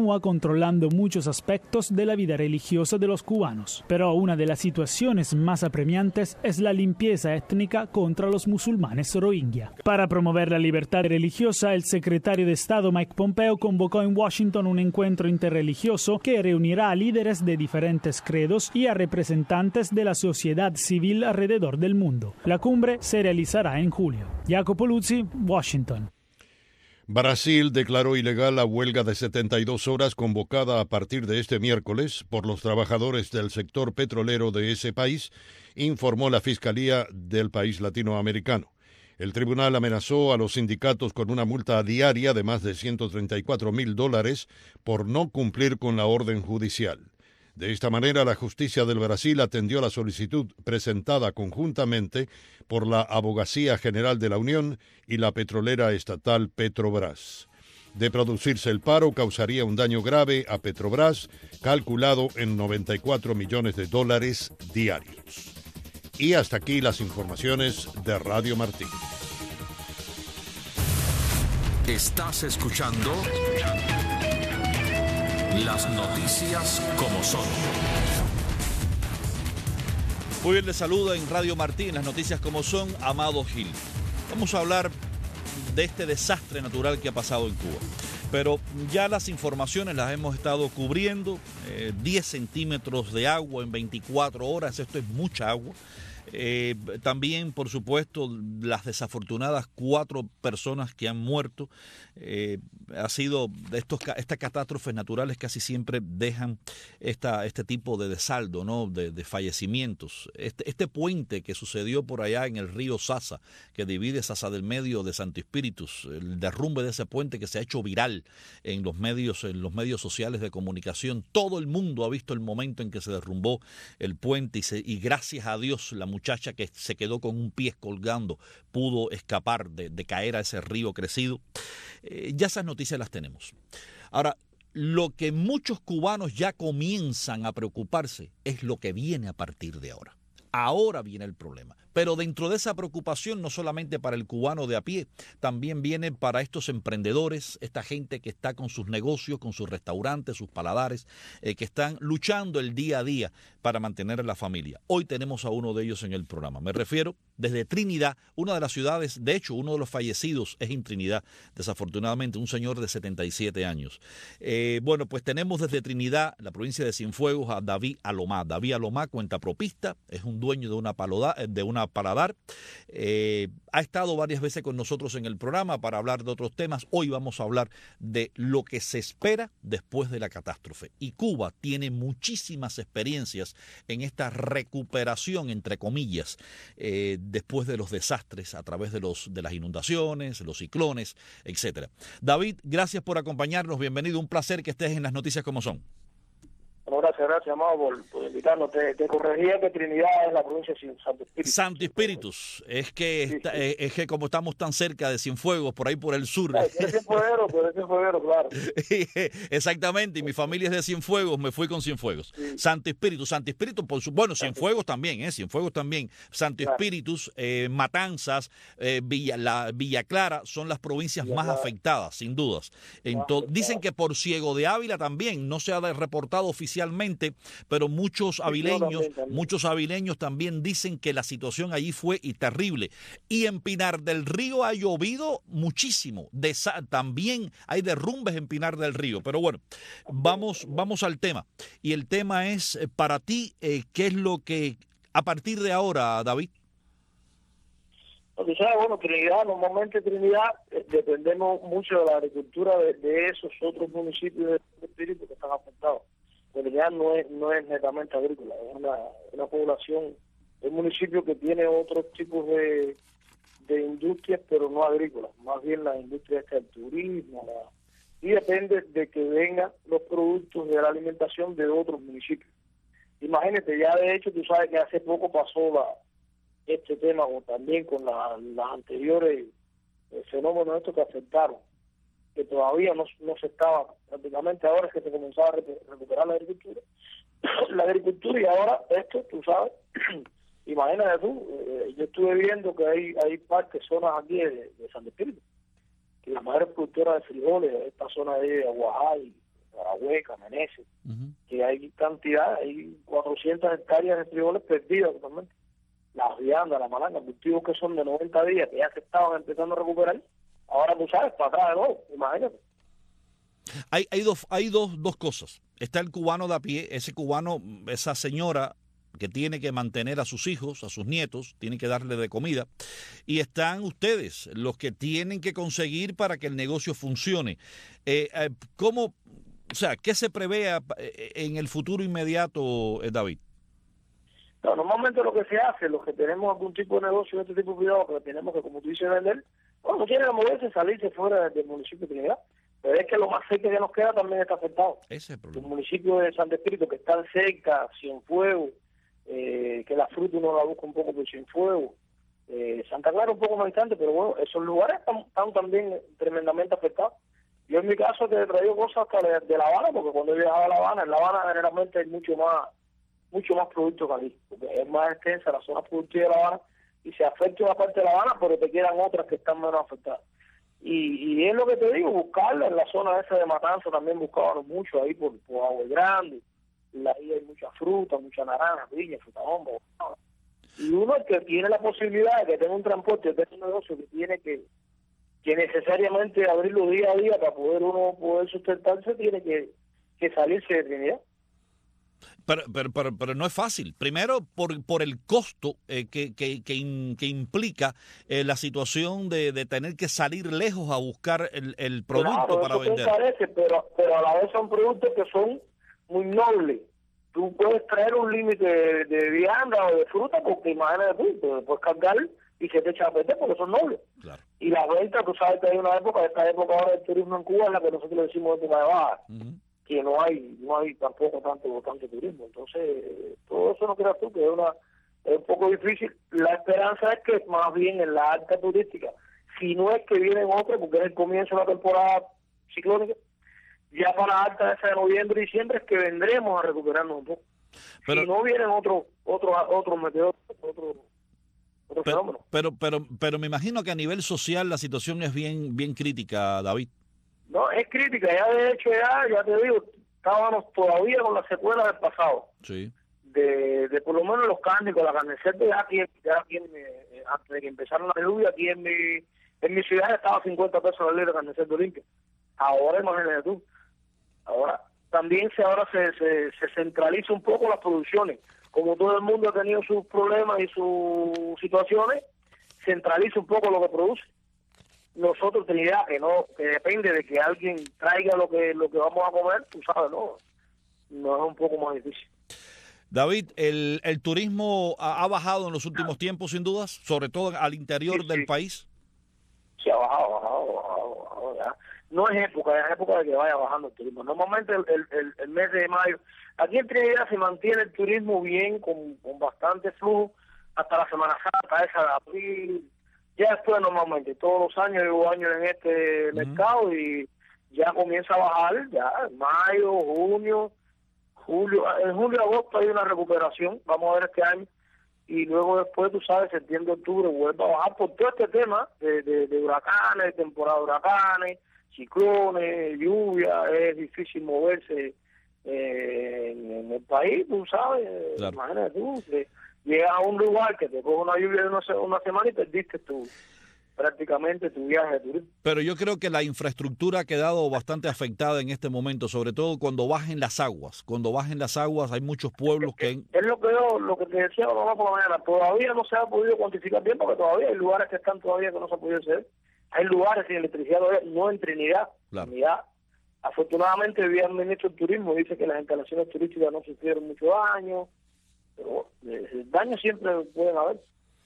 continúa controlando muchos aspectos de la vida religiosa de los cubanos. Pero una de las situaciones más apremiantes es la limpieza étnica contra los musulmanes rohingya. Para promover la libertad religiosa, el secretario de Estado Mike Pompeo convocó en Washington un encuentro interreligioso que reunirá a líderes de diferentes credos y a representantes de la sociedad civil alrededor del mundo. La cumbre se realizará en julio. Jacopo Luzzi, Washington. Brasil declaró ilegal la huelga de setenta y dos horas convocada a partir de este miércoles por los trabajadores del sector petrolero de ese país, informó la Fiscalía del país latinoamericano. El tribunal amenazó a los sindicatos con una multa diaria de más de ciento treinta y cuatro mil dólares por no cumplir con la orden judicial. De esta manera, la justicia del Brasil atendió la solicitud presentada conjuntamente por la Abogacía General de la Unión y la petrolera estatal Petrobras. De producirse el paro, causaría un daño grave a Petrobras, calculado en noventa y cuatro millones de dólares diarios. Y hasta aquí las informaciones de Radio Martí. Estás escuchando las noticias como son. Muy bien, les saluda en Radio Martí, en las noticias como son, Amado Gil. Vamos a hablar de este desastre natural que ha pasado en Cuba. Pero ya las informaciones las hemos estado cubriendo. Eh, diez centímetros de agua en veinticuatro horas, esto es mucha agua. Eh, también, por supuesto, las desafortunadas cuatro personas que han muerto. Eh, ha sido estos, estas catástrofes naturales casi siempre dejan esta, este tipo de desaldo, ¿no? de, de fallecimientos. Este, este puente que sucedió por allá en el río Sasa, que divide Sasa del Medio de Santo Espíritus, el derrumbe de ese puente que se ha hecho viral en los medios, en los medios sociales de comunicación. Todo el mundo ha visto el momento en que se derrumbó el puente y, se, y gracias a Dios la muchacha que se quedó con un pie colgando pudo escapar de, de caer a ese río crecido. Eh, ya esas noticias las tenemos. Ahora, lo que muchos cubanos ya comienzan a preocuparse es lo que viene a partir de ahora. Ahora viene el problema. Pero dentro de esa preocupación, no solamente para el cubano de a pie, también viene para estos emprendedores, esta gente que está con sus negocios, con sus restaurantes, sus paladares, eh, que están luchando el día a día para mantener a la familia. Hoy tenemos a uno de ellos en el programa. Me refiero desde Trinidad, una de las ciudades, de hecho, uno de los fallecidos es en Trinidad, desafortunadamente, un señor de setenta y siete años. Eh, bueno, pues tenemos desde Trinidad, la provincia de Cienfuegos, a David Alomá. David Alomá, cuentapropista, es un dueño de una, paloda, de una paladar. Eh, ha estado varias veces con nosotros en el programa para hablar de otros temas. Hoy vamos a hablar de lo que se espera después de la catástrofe. Y Cuba tiene muchísimas experiencias en esta recuperación, entre comillas, eh, después de los desastres a través de, los, de las inundaciones, los ciclones, etcétera. David, gracias por acompañarnos. Bienvenido. Un placer que estés en las noticias como son. Bueno, gracias, gracias, Amado, por, por invitarnos. Te, te corregía que Trinidad es la provincia de Santo Espíritu. Santo Espíritus. Es que, sí, está, sí. Eh, es que como estamos tan cerca de Cienfuegos, por ahí por el sur. Es Cienfuegos, pero es Cienfuegos, claro. Exactamente, y mi familia es de Cienfuegos, me fui con Cienfuegos. Sí. Santo Espíritu, Santo Espíritu, por su, bueno, Cienfuegos también, ¿eh? Cienfuegos también. Santo claro. Espíritus, eh, Matanzas, eh, Villa, la, Villa Clara son las provincias Villa más Clara. afectadas, sin dudas. Entonces, dicen que por Ciego de Ávila también, no se ha reportado oficialmente, pero muchos avileños, muchos avileños también dicen que la situación allí fue y terrible. Y en Pinar del Río ha llovido muchísimo. De, también hay derrumbes en Pinar del Río. Pero bueno, vamos, vamos al tema. Y el tema es, para ti, eh, ¿qué es lo que, a partir de ahora, David? Porque sabes, bueno, Trinidad, normalmente Trinidad, eh, dependemos mucho de la agricultura de, de esos otros municipios de Espíritu que están afectados. Trinidad no es no es netamente agrícola, es una, una población, es un municipio que tiene otros tipos de, de industrias, pero no agrícolas, más bien la industria esta del turismo, la, y depende de que vengan los productos de la alimentación de otros municipios. Imagínate, ya de hecho tú sabes que hace poco pasó la este tema o también con la, las anteriores eh, fenómenos estos que afectaron, que todavía no, no se estaba, prácticamente ahora es que se comenzaba a recuperar la agricultura, la agricultura y ahora esto, tú sabes, imagínate tú, eh, yo estuve viendo que hay hay partes, zonas aquí de, de Santo Espíritu, que la mayor productora de frijoles, esta zona de Aguajay, La Hueca, Meneses, uh-huh. que hay cantidad, hay cuatrocientas hectáreas de frijoles perdidas totalmente. Las viandas, la malanga, cultivos que son de noventa días, que ya se estaban empezando a recuperar, ahora tú sabes, para atrás de nuevo, imagínate. Hay, hay, dos, hay dos, dos cosas. Está el cubano de a pie, ese cubano, esa señora que tiene que mantener a sus hijos, a sus nietos, tiene que darle de comida. Y están ustedes, los que tienen que conseguir para que el negocio funcione. Eh, eh, ¿Cómo, o sea, qué se prevé en el futuro inmediato, David? No, normalmente lo que se hace, los que tenemos algún tipo de negocio, este tipo de cuidado, que tenemos que, como tú dices, vender, bueno, tienen que moverse, salirse fuera del municipio de Trinidad. Pero es que lo más cerca que nos queda también está afectado. Ese es el problema. El municipio de Santo Espíritu, que están cerca, Cienfuegos, eh, que la fruta uno la busca un poco por Cienfuegos, eh, Santa Clara un poco más distante, pero bueno, esos lugares están, están también tremendamente afectados. Yo en mi caso te he traído cosas hasta de, de La Habana, porque cuando he viajado a La Habana, en La Habana generalmente hay mucho más mucho más producto que aquí, porque es más extensa la zona productiva de La Habana y se afecta una parte de La Habana, pero te quedan otras que están menos afectadas. Y, y es lo que te digo, buscarla en la zona esa de Matanza, también buscábamos mucho ahí por, por Agua Grande, ahí hay mucha fruta, mucha naranja, piña, fruta bomba. Y uno que tiene la posibilidad de que tenga un transporte, de un negocio que tiene que, que necesariamente abrirlo día a día para poder uno poder sustentarse, tiene que, que salirse de Trinidad. Pero, pero, pero, pero no es fácil. Primero, por, por el costo eh, que, que, que, in, que implica eh, la situación de, de tener que salir lejos a buscar el, el producto claro, para eso vender. Parece, pero, pero a la vez son productos que son muy nobles. Tú puedes traer un límite de, de vianda o de fruta porque imagínate tú, te puedes cargar y se te echa a perder porque son nobles. Claro. Y la venta, tú sabes que hay una época, esta época ahora del turismo en Cuba es la que nosotros le decimos época de baja. Uh-huh. Que no hay no hay tampoco tanto tanto turismo, entonces todo eso no creas tú que es una es un poco difícil. La esperanza es que más bien en la alta turística, si no es que vienen otros, porque es el comienzo de la temporada ciclónica, ya para la alta esa de noviembre y diciembre es que vendremos a recuperarnos un poco. Pero, si no vienen otros otros otros meteoros, otros otro pero, pero pero pero me imagino que a nivel social la situación es bien bien crítica, David. No, es crítica, ya de hecho ya, ya te digo, estábamos todavía con la secuela del pasado. Sí. De, de por lo menos los cárnicos, la carne seca, ya aquí, ya aquí en, eh, antes de que empezaron la lluvia, aquí en mi, en mi ciudad estaba cincuenta pesos la libra de carne seca limpia. Ahora imagínate tú. Ahora también se ahora se, se, se centraliza un poco las producciones. Como todo el mundo ha tenido sus problemas y sus situaciones, centraliza un poco lo que produce. Nosotros Trinidad, que no, que depende de que alguien traiga lo que lo que vamos a comer, tú sabes, no, no es un poco más difícil. David, el, el turismo ha, ha bajado en los últimos tiempos, sin dudas, sobre todo al interior sí, del sí. país. Sí, ha bajado, ha bajado, ha bajado, ha bajado ya. No es época, es época de que vaya bajando el turismo. Normalmente el, el, el, el mes de mayo, aquí en Trinidad se mantiene el turismo bien, con, con bastante flujo, hasta la Semana Santa, esa de abril. Ya después normalmente, todos los años, llevo años en este uh-huh. mercado y ya comienza a bajar, ya en mayo, junio, julio, en julio, agosto hay una recuperación, vamos a ver este año, y luego después, tú sabes, septiembre, octubre, vuelve a bajar por todo este tema de, de, de huracanes, temporada de huracanes, ciclones, lluvia, es difícil moverse eh, en, en el país, tú sabes, claro. Imagínate tú, que llegas a un lugar que te coge una lluvia de una, una semana y perdiste tu, prácticamente tu viaje de turismo. Pero yo creo que la infraestructura ha quedado bastante afectada en este momento, sobre todo cuando bajen las aguas. Cuando bajen las aguas hay muchos pueblos que... En... Es lo que yo, lo que te decía mamá por la mañana, todavía no se ha podido cuantificar bien porque todavía hay lugares que están todavía que no se ha podido hacer. Hay lugares sin electricidad, no en Trinidad. Claro. Trinidad. Afortunadamente el ministro del Turismo dice que las instalaciones turísticas no sufrieron mucho daño, pero eh, daño siempre pueden haber.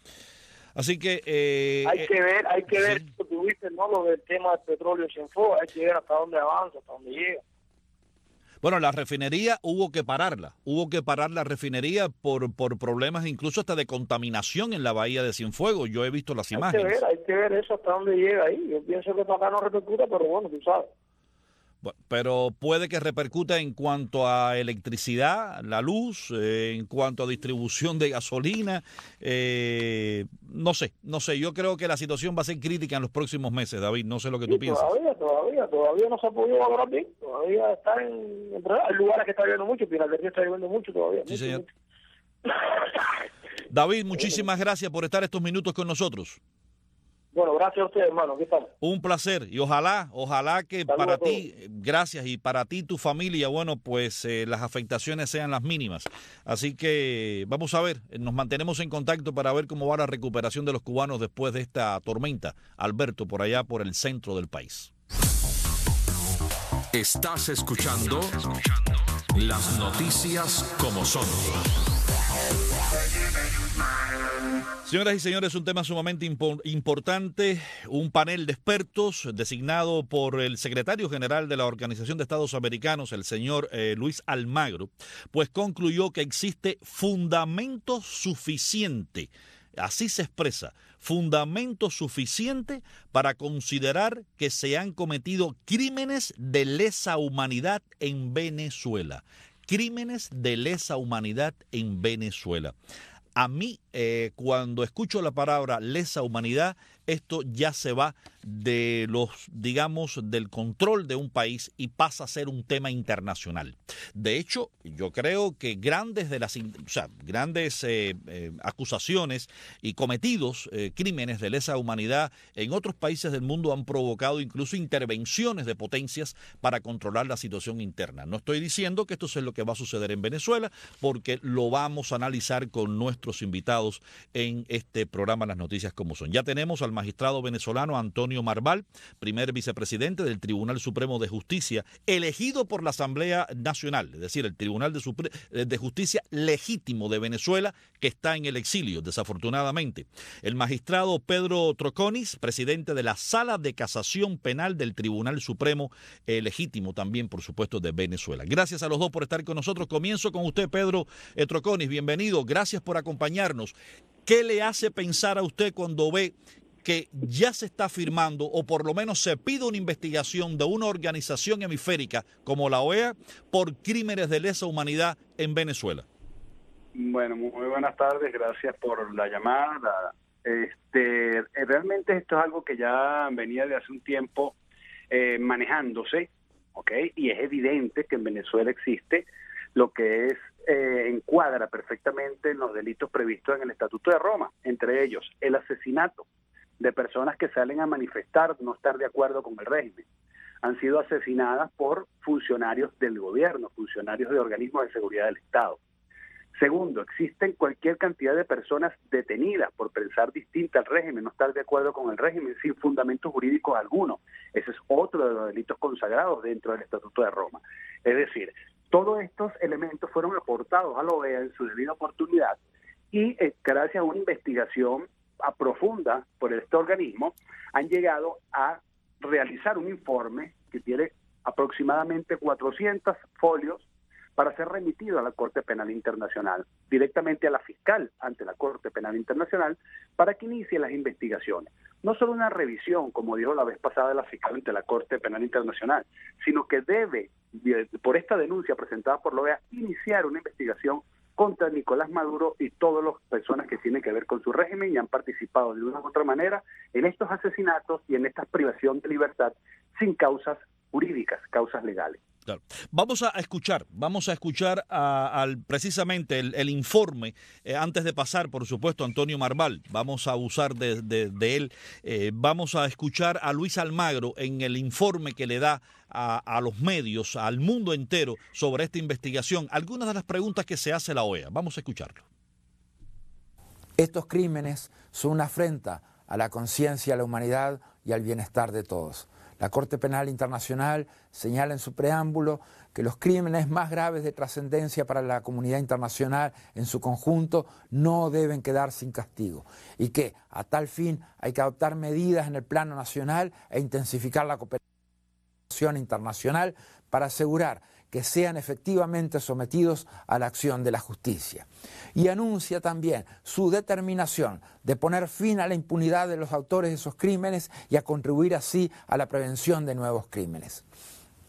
Así que eh, hay que ver, hay que sí. ver, tú tuviste, ¿no? Lo del tema del petróleo sin fuego, hay que ver hasta dónde avanza, hasta dónde llega. Bueno, la refinería hubo que pararla, hubo que parar la refinería por por problemas incluso hasta de contaminación en la bahía de Cienfuegos. Yo he visto las hay imágenes. Hay que ver, hay que ver eso hasta dónde llega ahí. Yo pienso que para acá no repercuta, pero bueno, tú sabes. Bueno, pero puede que repercuta en cuanto a electricidad, la luz, eh, en cuanto a distribución de gasolina. Eh, no sé, no sé. Yo creo que la situación va a ser crítica en los próximos meses, David. No sé lo que tú Sí, piensas. Todavía, todavía, todavía no se ha podido valorar bien. Todavía está en, en hay lugares que está lloviendo mucho, Pinar del Río está lloviendo mucho todavía. Sí, mucho, señor. mucho. David, muchísimas gracias por estar estos minutos con nosotros. Bueno, gracias a ustedes, hermano. Aquí estamos. Un placer y ojalá, ojalá que Saludos para a todos. ti, gracias, y para ti, tu familia, bueno, pues eh, las afectaciones sean las mínimas. Así que vamos a ver, nos mantenemos en contacto para ver cómo va la recuperación de los cubanos después de esta tormenta, Alberto, por allá por el centro del país. Estás escuchando las noticias como son. Señoras y señores, un tema sumamente impo- importante. Un panel de expertos designado por el secretario general de la Organización de Estados Americanos, el señor eh, Luis Almagro, pues concluyó que existe fundamento suficiente, así se expresa, fundamento suficiente para considerar que se han cometido crímenes de lesa humanidad en Venezuela. Crímenes de lesa humanidad en Venezuela. A mí, eh, cuando escucho la palabra lesa humanidad, esto ya se va de los, digamos, del control de un país y pasa a ser un tema internacional. De hecho, yo creo que grandes de las, o sea, grandes eh, eh, acusaciones y cometidos eh, crímenes de lesa humanidad en otros países del mundo han provocado incluso intervenciones de potencias para controlar la situación interna. No estoy diciendo que esto es lo que va a suceder en Venezuela, porque lo vamos a analizar con nuestros invitados en este programa Las Noticias Como Son. Ya tenemos al magistrado venezolano Antonio Marval, primer vicepresidente del Tribunal Supremo de Justicia, elegido por la Asamblea Nacional, es decir, el Tribunal de, Supre- de Justicia legítimo de Venezuela, que está en el exilio, desafortunadamente. El magistrado Pedro Troconis, presidente de la Sala de Casación Penal del Tribunal Supremo, eh, legítimo también, por supuesto, de Venezuela. Gracias a los dos por estar con nosotros. Comienzo con usted, Pedro eh, Troconis. Bienvenido. Gracias por acompañarnos. ¿Qué le hace pensar a usted cuando ve que ya se está firmando, o por lo menos se pide una investigación de una organización hemisférica como la O E A por crímenes de lesa humanidad en Venezuela? Bueno, muy buenas tardes, gracias por la llamada. Este, realmente esto es algo que ya venía de hace un tiempo eh, manejándose, ¿ok? Y es evidente que en Venezuela existe lo que es eh, encuadra perfectamente en los delitos previstos en el Estatuto de Roma, entre ellos el asesinato de personas que salen a manifestar no estar de acuerdo con el régimen. Han sido asesinadas por funcionarios del gobierno, funcionarios de organismos de seguridad del Estado. Segundo, existen cualquier cantidad de personas detenidas por pensar distinta al régimen, no estar de acuerdo con el régimen, sin fundamentos jurídicos alguno. Ese es otro de los delitos consagrados dentro del Estatuto de Roma. Es decir, todos estos elementos fueron aportados a la O E A en su debida oportunidad y eh, gracias a una investigación a profunda por este organismo, han llegado a realizar un informe que tiene aproximadamente cuatrocientos folios para ser remitido a la Corte Penal Internacional, directamente a la fiscal ante la Corte Penal Internacional, para que inicie las investigaciones. No solo una revisión, como dijo la vez pasada la fiscal ante la Corte Penal Internacional, sino que debe, por esta denuncia presentada por la O E A, iniciar una investigación contra Nicolás Maduro y todas las personas que tienen que ver con su régimen y han participado de una u otra manera en estos asesinatos y en esta privación de libertad sin causas jurídicas, causas legales. Claro. Vamos a escuchar, vamos a escuchar a, al, precisamente el, el informe, eh, antes de pasar, por supuesto, a Antonio Marval, vamos a usar de, de, de él, eh, vamos a escuchar a Luis Almagro en el informe que le da a, a los medios, al mundo entero, sobre esta investigación, algunas de las preguntas que se hace la O E A. Vamos a escucharlo. Estos crímenes son una afrenta a la conciencia, a la humanidad y al bienestar de todos. La Corte Penal Internacional señala en su preámbulo que los crímenes más graves de trascendencia para la comunidad internacional en su conjunto no deben quedar sin castigo y que, a tal fin, hay que adoptar medidas en el plano nacional e intensificar la cooperación internacional para asegurar que sean efectivamente sometidos a la acción de la justicia. Y anuncia también su determinación de poner fin a la impunidad de los autores de esos crímenes y a contribuir así a la prevención de nuevos crímenes.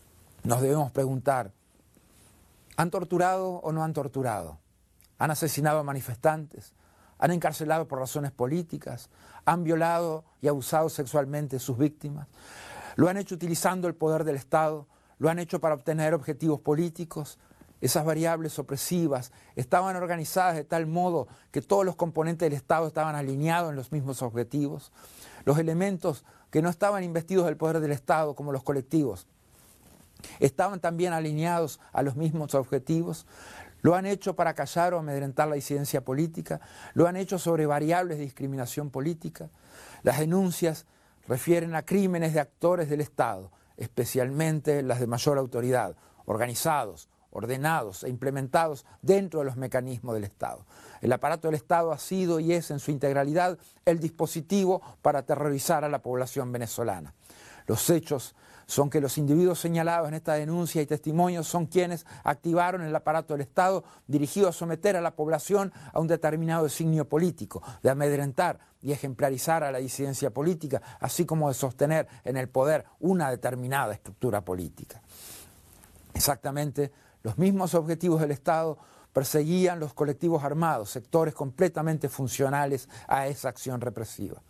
nos debemos preguntar, ¿han torturado o no han torturado? ¿Han asesinado a manifestantes? ¿Han encarcelado por razones políticas? ¿Han violado y abusado sexualmente de sus víctimas? ¿Lo han hecho utilizando el poder del Estado? ¿Lo han hecho para obtener objetivos políticos? Esas variables opresivas estaban organizadas de tal modo que todos los componentes del Estado estaban alineados en los mismos objetivos. Los elementos que no estaban investidos del poder del Estado, como los colectivos, estaban también alineados a los mismos objetivos. Lo han hecho para callar o amedrentar la disidencia política, lo han hecho sobre variables de discriminación política. Las denuncias refieren a crímenes de actores del Estado, especialmente las de mayor autoridad, organizados, ordenados e implementados dentro de los mecanismos del Estado. El aparato del Estado ha sido y es en su integralidad el dispositivo para aterrorizar a la población venezolana. Los hechos son que los individuos señalados en esta denuncia y testimonios son quienes activaron el aparato del Estado dirigido a someter a la población a un determinado designio político, de amedrentar y ejemplarizar a la disidencia política, así como de sostener en el poder una determinada estructura política. Exactamente los mismos objetivos del Estado perseguían los colectivos armados, sectores completamente funcionales a esa acción represiva.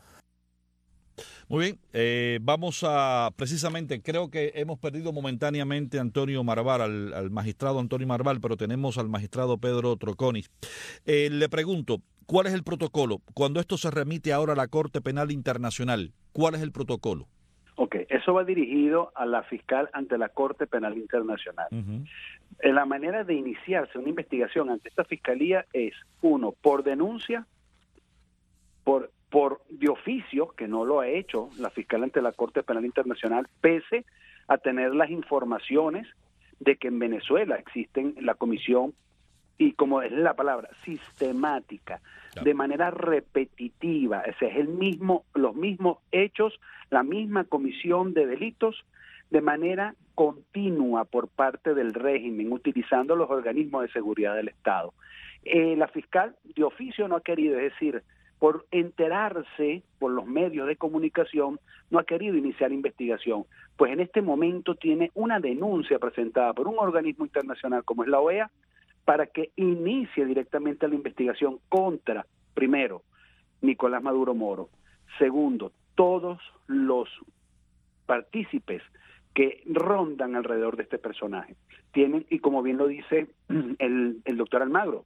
Muy bien, eh, vamos a, precisamente, creo que hemos perdido momentáneamente a Antonio Marval, al, al magistrado Antonio Marval, pero tenemos al magistrado Pedro Troconis. Eh, le pregunto, ¿cuál es el protocolo? Cuando esto se remite ahora a la Corte Penal Internacional, ¿cuál es el protocolo? Ok, eso va dirigido a la fiscal ante la Corte Penal Internacional. Uh-huh. En la manera de iniciarse una investigación ante esta fiscalía es, uno, por denuncia, por por de oficio, que no lo ha hecho la fiscal ante la Corte Penal Internacional, pese a tener las informaciones de que en Venezuela existen la comisión, y como es la palabra, sistemática, claro, de manera repetitiva, ese es el mismo, los mismos hechos, la misma comisión de delitos, de manera continua por parte del régimen, utilizando los organismos de seguridad del Estado. Eh, la fiscal de oficio no ha querido, es decir, por enterarse por los medios de comunicación, no ha querido iniciar investigación, pues en este momento tiene una denuncia presentada por un organismo internacional como es la O E A, para que inicie directamente la investigación contra, primero, Nicolás Maduro Moro, segundo, todos los partícipes que rondan alrededor de este personaje. Tienen, y como bien lo dice el, el doctor Almagro,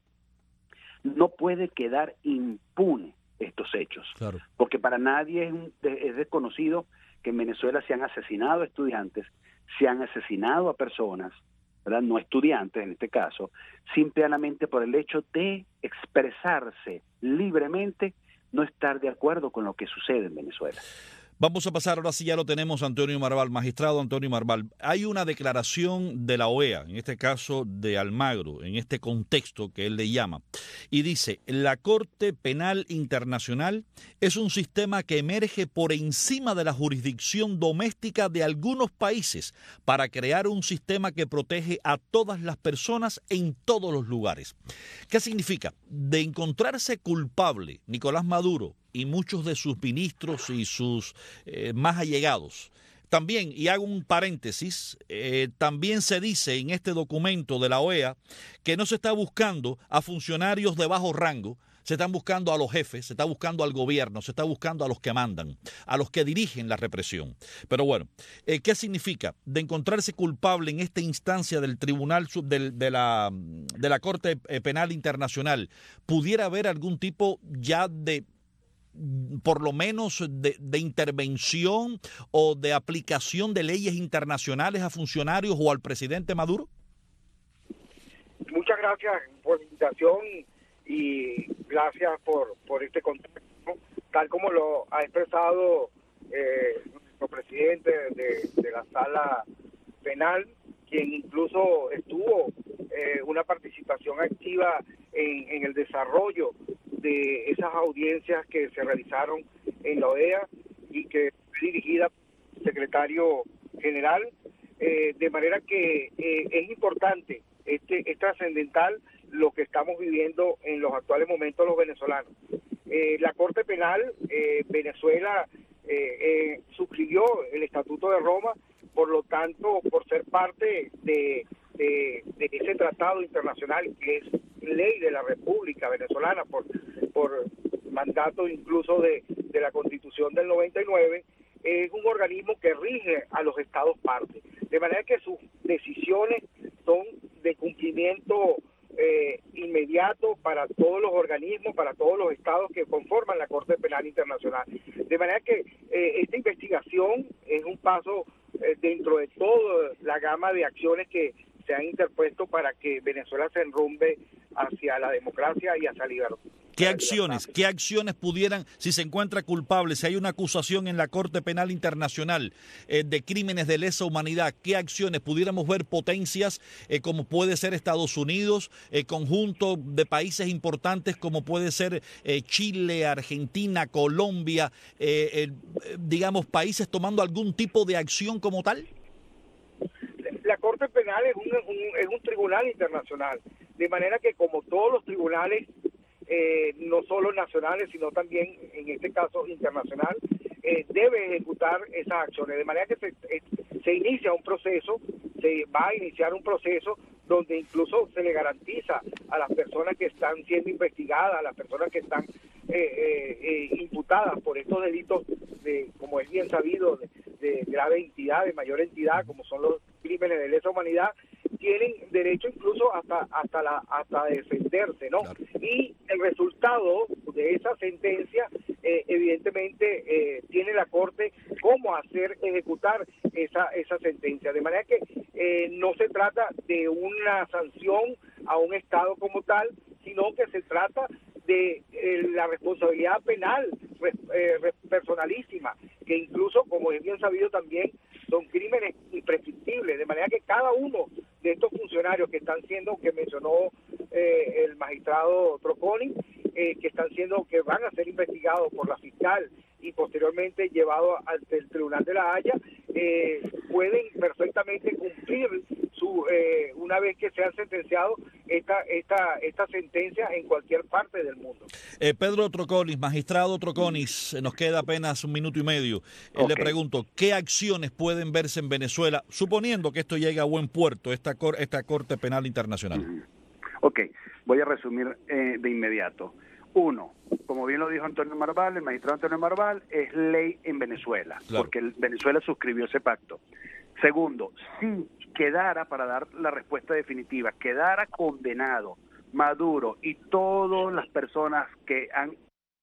no puede quedar impune estos hechos, claro, porque para nadie es, un, es desconocido que en Venezuela se han asesinado a estudiantes, se han asesinado a personas, ¿verdad? No estudiantes en este caso, simplemente por el hecho de expresarse libremente, no estar de acuerdo con lo que sucede en Venezuela. Vamos a pasar, ahora sí ya lo tenemos, Antonio Marval, magistrado Antonio Marval. Hay una declaración de la O E A, en este caso de Almagro, en este contexto que él le llama, y dice, la Corte Penal Internacional es un sistema que emerge por encima de la jurisdicción doméstica de algunos países para crear un sistema que protege a todas las personas en todos los lugares. ¿Qué significa? De encontrarse culpable Nicolás Maduro y muchos de sus ministros y sus eh, más allegados. También, y hago un paréntesis, eh, también se dice en este documento de la O E A que no se está buscando a funcionarios de bajo rango, se están buscando a los jefes, se está buscando al gobierno, se está buscando a los que mandan, a los que dirigen la represión. Pero bueno, eh, ¿qué significa? De encontrarse culpable en esta instancia del Tribunal sub, de, de, la, de la Corte Penal Internacional, ¿pudiera haber algún tipo ya de por lo menos de, de intervención o de aplicación de leyes internacionales a funcionarios o al presidente Maduro? Muchas gracias por la invitación y gracias por, por este contacto, tal como lo ha expresado eh, nuestro presidente de, de la sala penal, quien incluso estuvo eh, una participación activa en, en el desarrollo de esas audiencias que se realizaron en la O E A y que fue dirigida por el secretario general, eh, de manera que eh, es importante, este es trascendental lo que estamos viviendo en los actuales momentos los venezolanos. Eh, la Corte Penal, eh, Venezuela eh, eh, suscribió el Estatuto de Roma por lo tanto, por ser parte de, de, de ese tratado internacional que es ley de la República Venezolana, por, por mandato incluso de, de la Constitución del noventa y nueve, es un organismo que rige a los estados partes, de manera que sus decisiones son de cumplimiento eh, inmediato para todos los organismos, para todos los estados que conforman la Corte Penal Internacional. De manera que eh, esta investigación es un paso eh, dentro de toda la gama de acciones que se han interpuesto para que Venezuela se enrumbe hacia la democracia y hacia la libertad. ¿Qué acciones, qué acciones pudieran, si se encuentra culpable, si hay una acusación en la Corte Penal Internacional eh, de crímenes de lesa humanidad, qué acciones pudiéramos ver potencias eh, como puede ser Estados Unidos, eh, conjunto de países importantes como puede ser eh, Chile, Argentina, Colombia, eh, eh, digamos países tomando algún tipo de acción como tal? La Corte Penal es un, un, es un tribunal internacional, de manera que como todos los tribunales, eh, no solo nacionales, sino también, en este caso, internacional, eh, debe ejecutar esas acciones, de manera que se, eh, se inicia un proceso, se va a iniciar un proceso donde incluso se le garantiza a las personas que están siendo investigadas, a las personas que están eh, eh, eh, imputadas por estos delitos, de, como es bien sabido, de, de grave entidad, de mayor entidad, como son los crímenes de lesa humanidad, tienen derecho incluso hasta hasta la hasta defenderse, ¿no? Claro. Y el resultado de esa sentencia, eh, evidentemente, eh, tiene la Corte cómo hacer ejecutar esa esa sentencia. De manera que eh, no se trata de una sanción a un Estado como tal, sino que se trata de eh, la responsabilidad penal eh, personalísima, que incluso, como es bien sabido también, son crímenes imprescriptibles, de manera que cada uno de estos funcionarios que están siendo, que mencionó eh, el magistrado Trocconi, eh, que están siendo, que van a ser investigados por la fiscal y posteriormente llevados ante el Tribunal de la Haya, eh, pueden perfectamente cumplir su eh, una vez que sean sentenciados esta esta esta sentencia en cualquier parte del mundo. Eh, Pedro Troconis, magistrado Troconis, nos queda apenas un minuto y medio. Eh, okay. Le pregunto, ¿qué acciones pueden verse en Venezuela, suponiendo que esto llegue a buen puerto, esta cor esta Corte Penal Internacional? Uh-huh. Ok, voy a resumir eh, de inmediato. Uno, como bien lo dijo Antonio Marval, el magistrado Antonio Marval, es ley en Venezuela, claro, porque el Venezuela suscribió ese pacto. Segundo, si quedara, para dar la respuesta definitiva, quedara condenado Maduro y todas las personas que han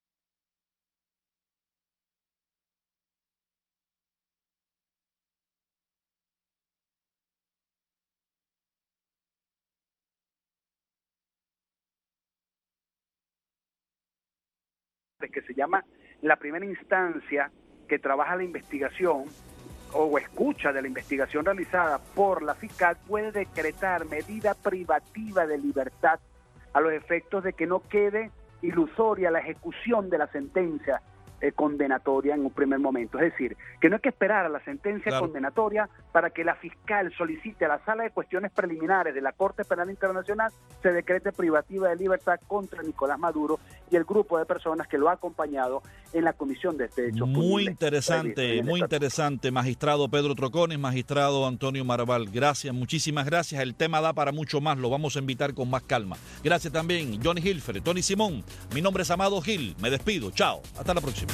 que se llama la primera instancia que trabaja la investigación o escucha de la investigación realizada por la fiscal, puede decretar medida privativa de libertad a los efectos de que no quede ilusoria la ejecución de la sentencia eh, condenatoria en un primer momento. Es decir, que no hay que esperar a la sentencia claro. condenatoria para que la fiscal solicite a la Sala de Cuestiones Preliminares de la Corte Penal Internacional se decrete privativa de libertad contra Nicolás Maduro y el grupo de personas que lo ha acompañado en la comisión de este hecho. Muy interesante, muy interesante, magistrado Pedro Troconis, magistrado Antonio Marval. Gracias, muchísimas gracias. El tema da para mucho más, lo vamos a invitar con más calma. Gracias también, Johnny Hilfer, Tony Simón. Mi nombre es Amado Gil, me despido. Chao, hasta la próxima.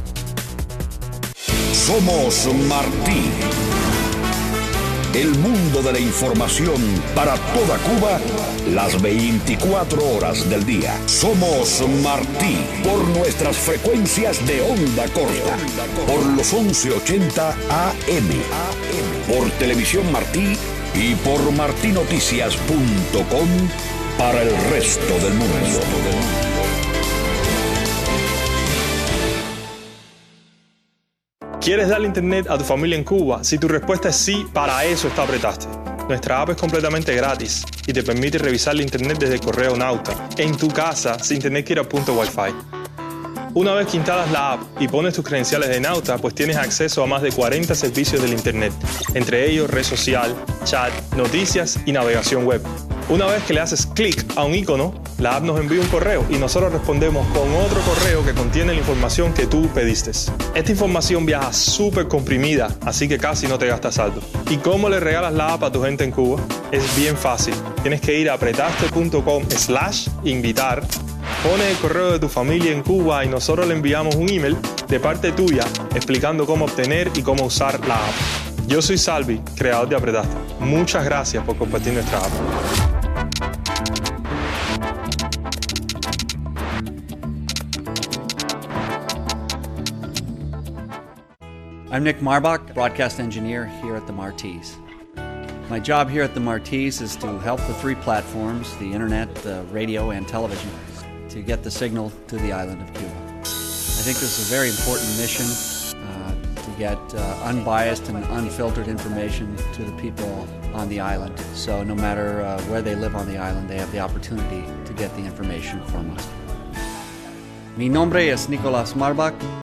Somos Martí. El mundo de la información para toda Cuba, las veinticuatro horas del día. Somos Martí por nuestras frecuencias de onda corta, por los once ochenta A M, por Televisión Martí y por martinoticias punto com para el resto del mundo. ¿Quieres darle internet a tu familia en Cuba? Si tu respuesta es sí, para eso está Apretaste. Nuestra app es completamente gratis y te permite revisar la internet desde el correo Nauta, en tu casa, sin tener que ir a punto Wi-Fi. Una vez que instalas la app y pones tus credenciales de Nauta, pues tienes acceso a más de cuarenta servicios del internet, entre ellos red social, chat, noticias y navegación web. Una vez que le haces clic a un icono, La app nos envía un correo y nosotros respondemos con otro correo que contiene la información que tú pediste. Esta información viaja súper comprimida, así que casi no te gastas saldo. ¿Y cómo le regalas la app a tu gente en Cuba? Es bien fácil. Tienes que ir a apretaste.com slash invitar, pones el correo de tu familia en Cuba y nosotros le enviamos un email de parte tuya explicando cómo obtener y cómo usar la app. Yo soy Salvi, creador de Apretaste. Muchas gracias por compartir nuestra app. I'm Nick Marbach, broadcast engineer here at the Martis. My job here at the Martis is to help the three platforms, the internet, the radio, and television, to get the signal to the island of Cuba. I think this is a very important mission uh, to get uh, unbiased and unfiltered information to the people on the island. So no matter uh, where they live on the island, they have the opportunity to get the information from us. Mi nombre es Nicolás Marbach.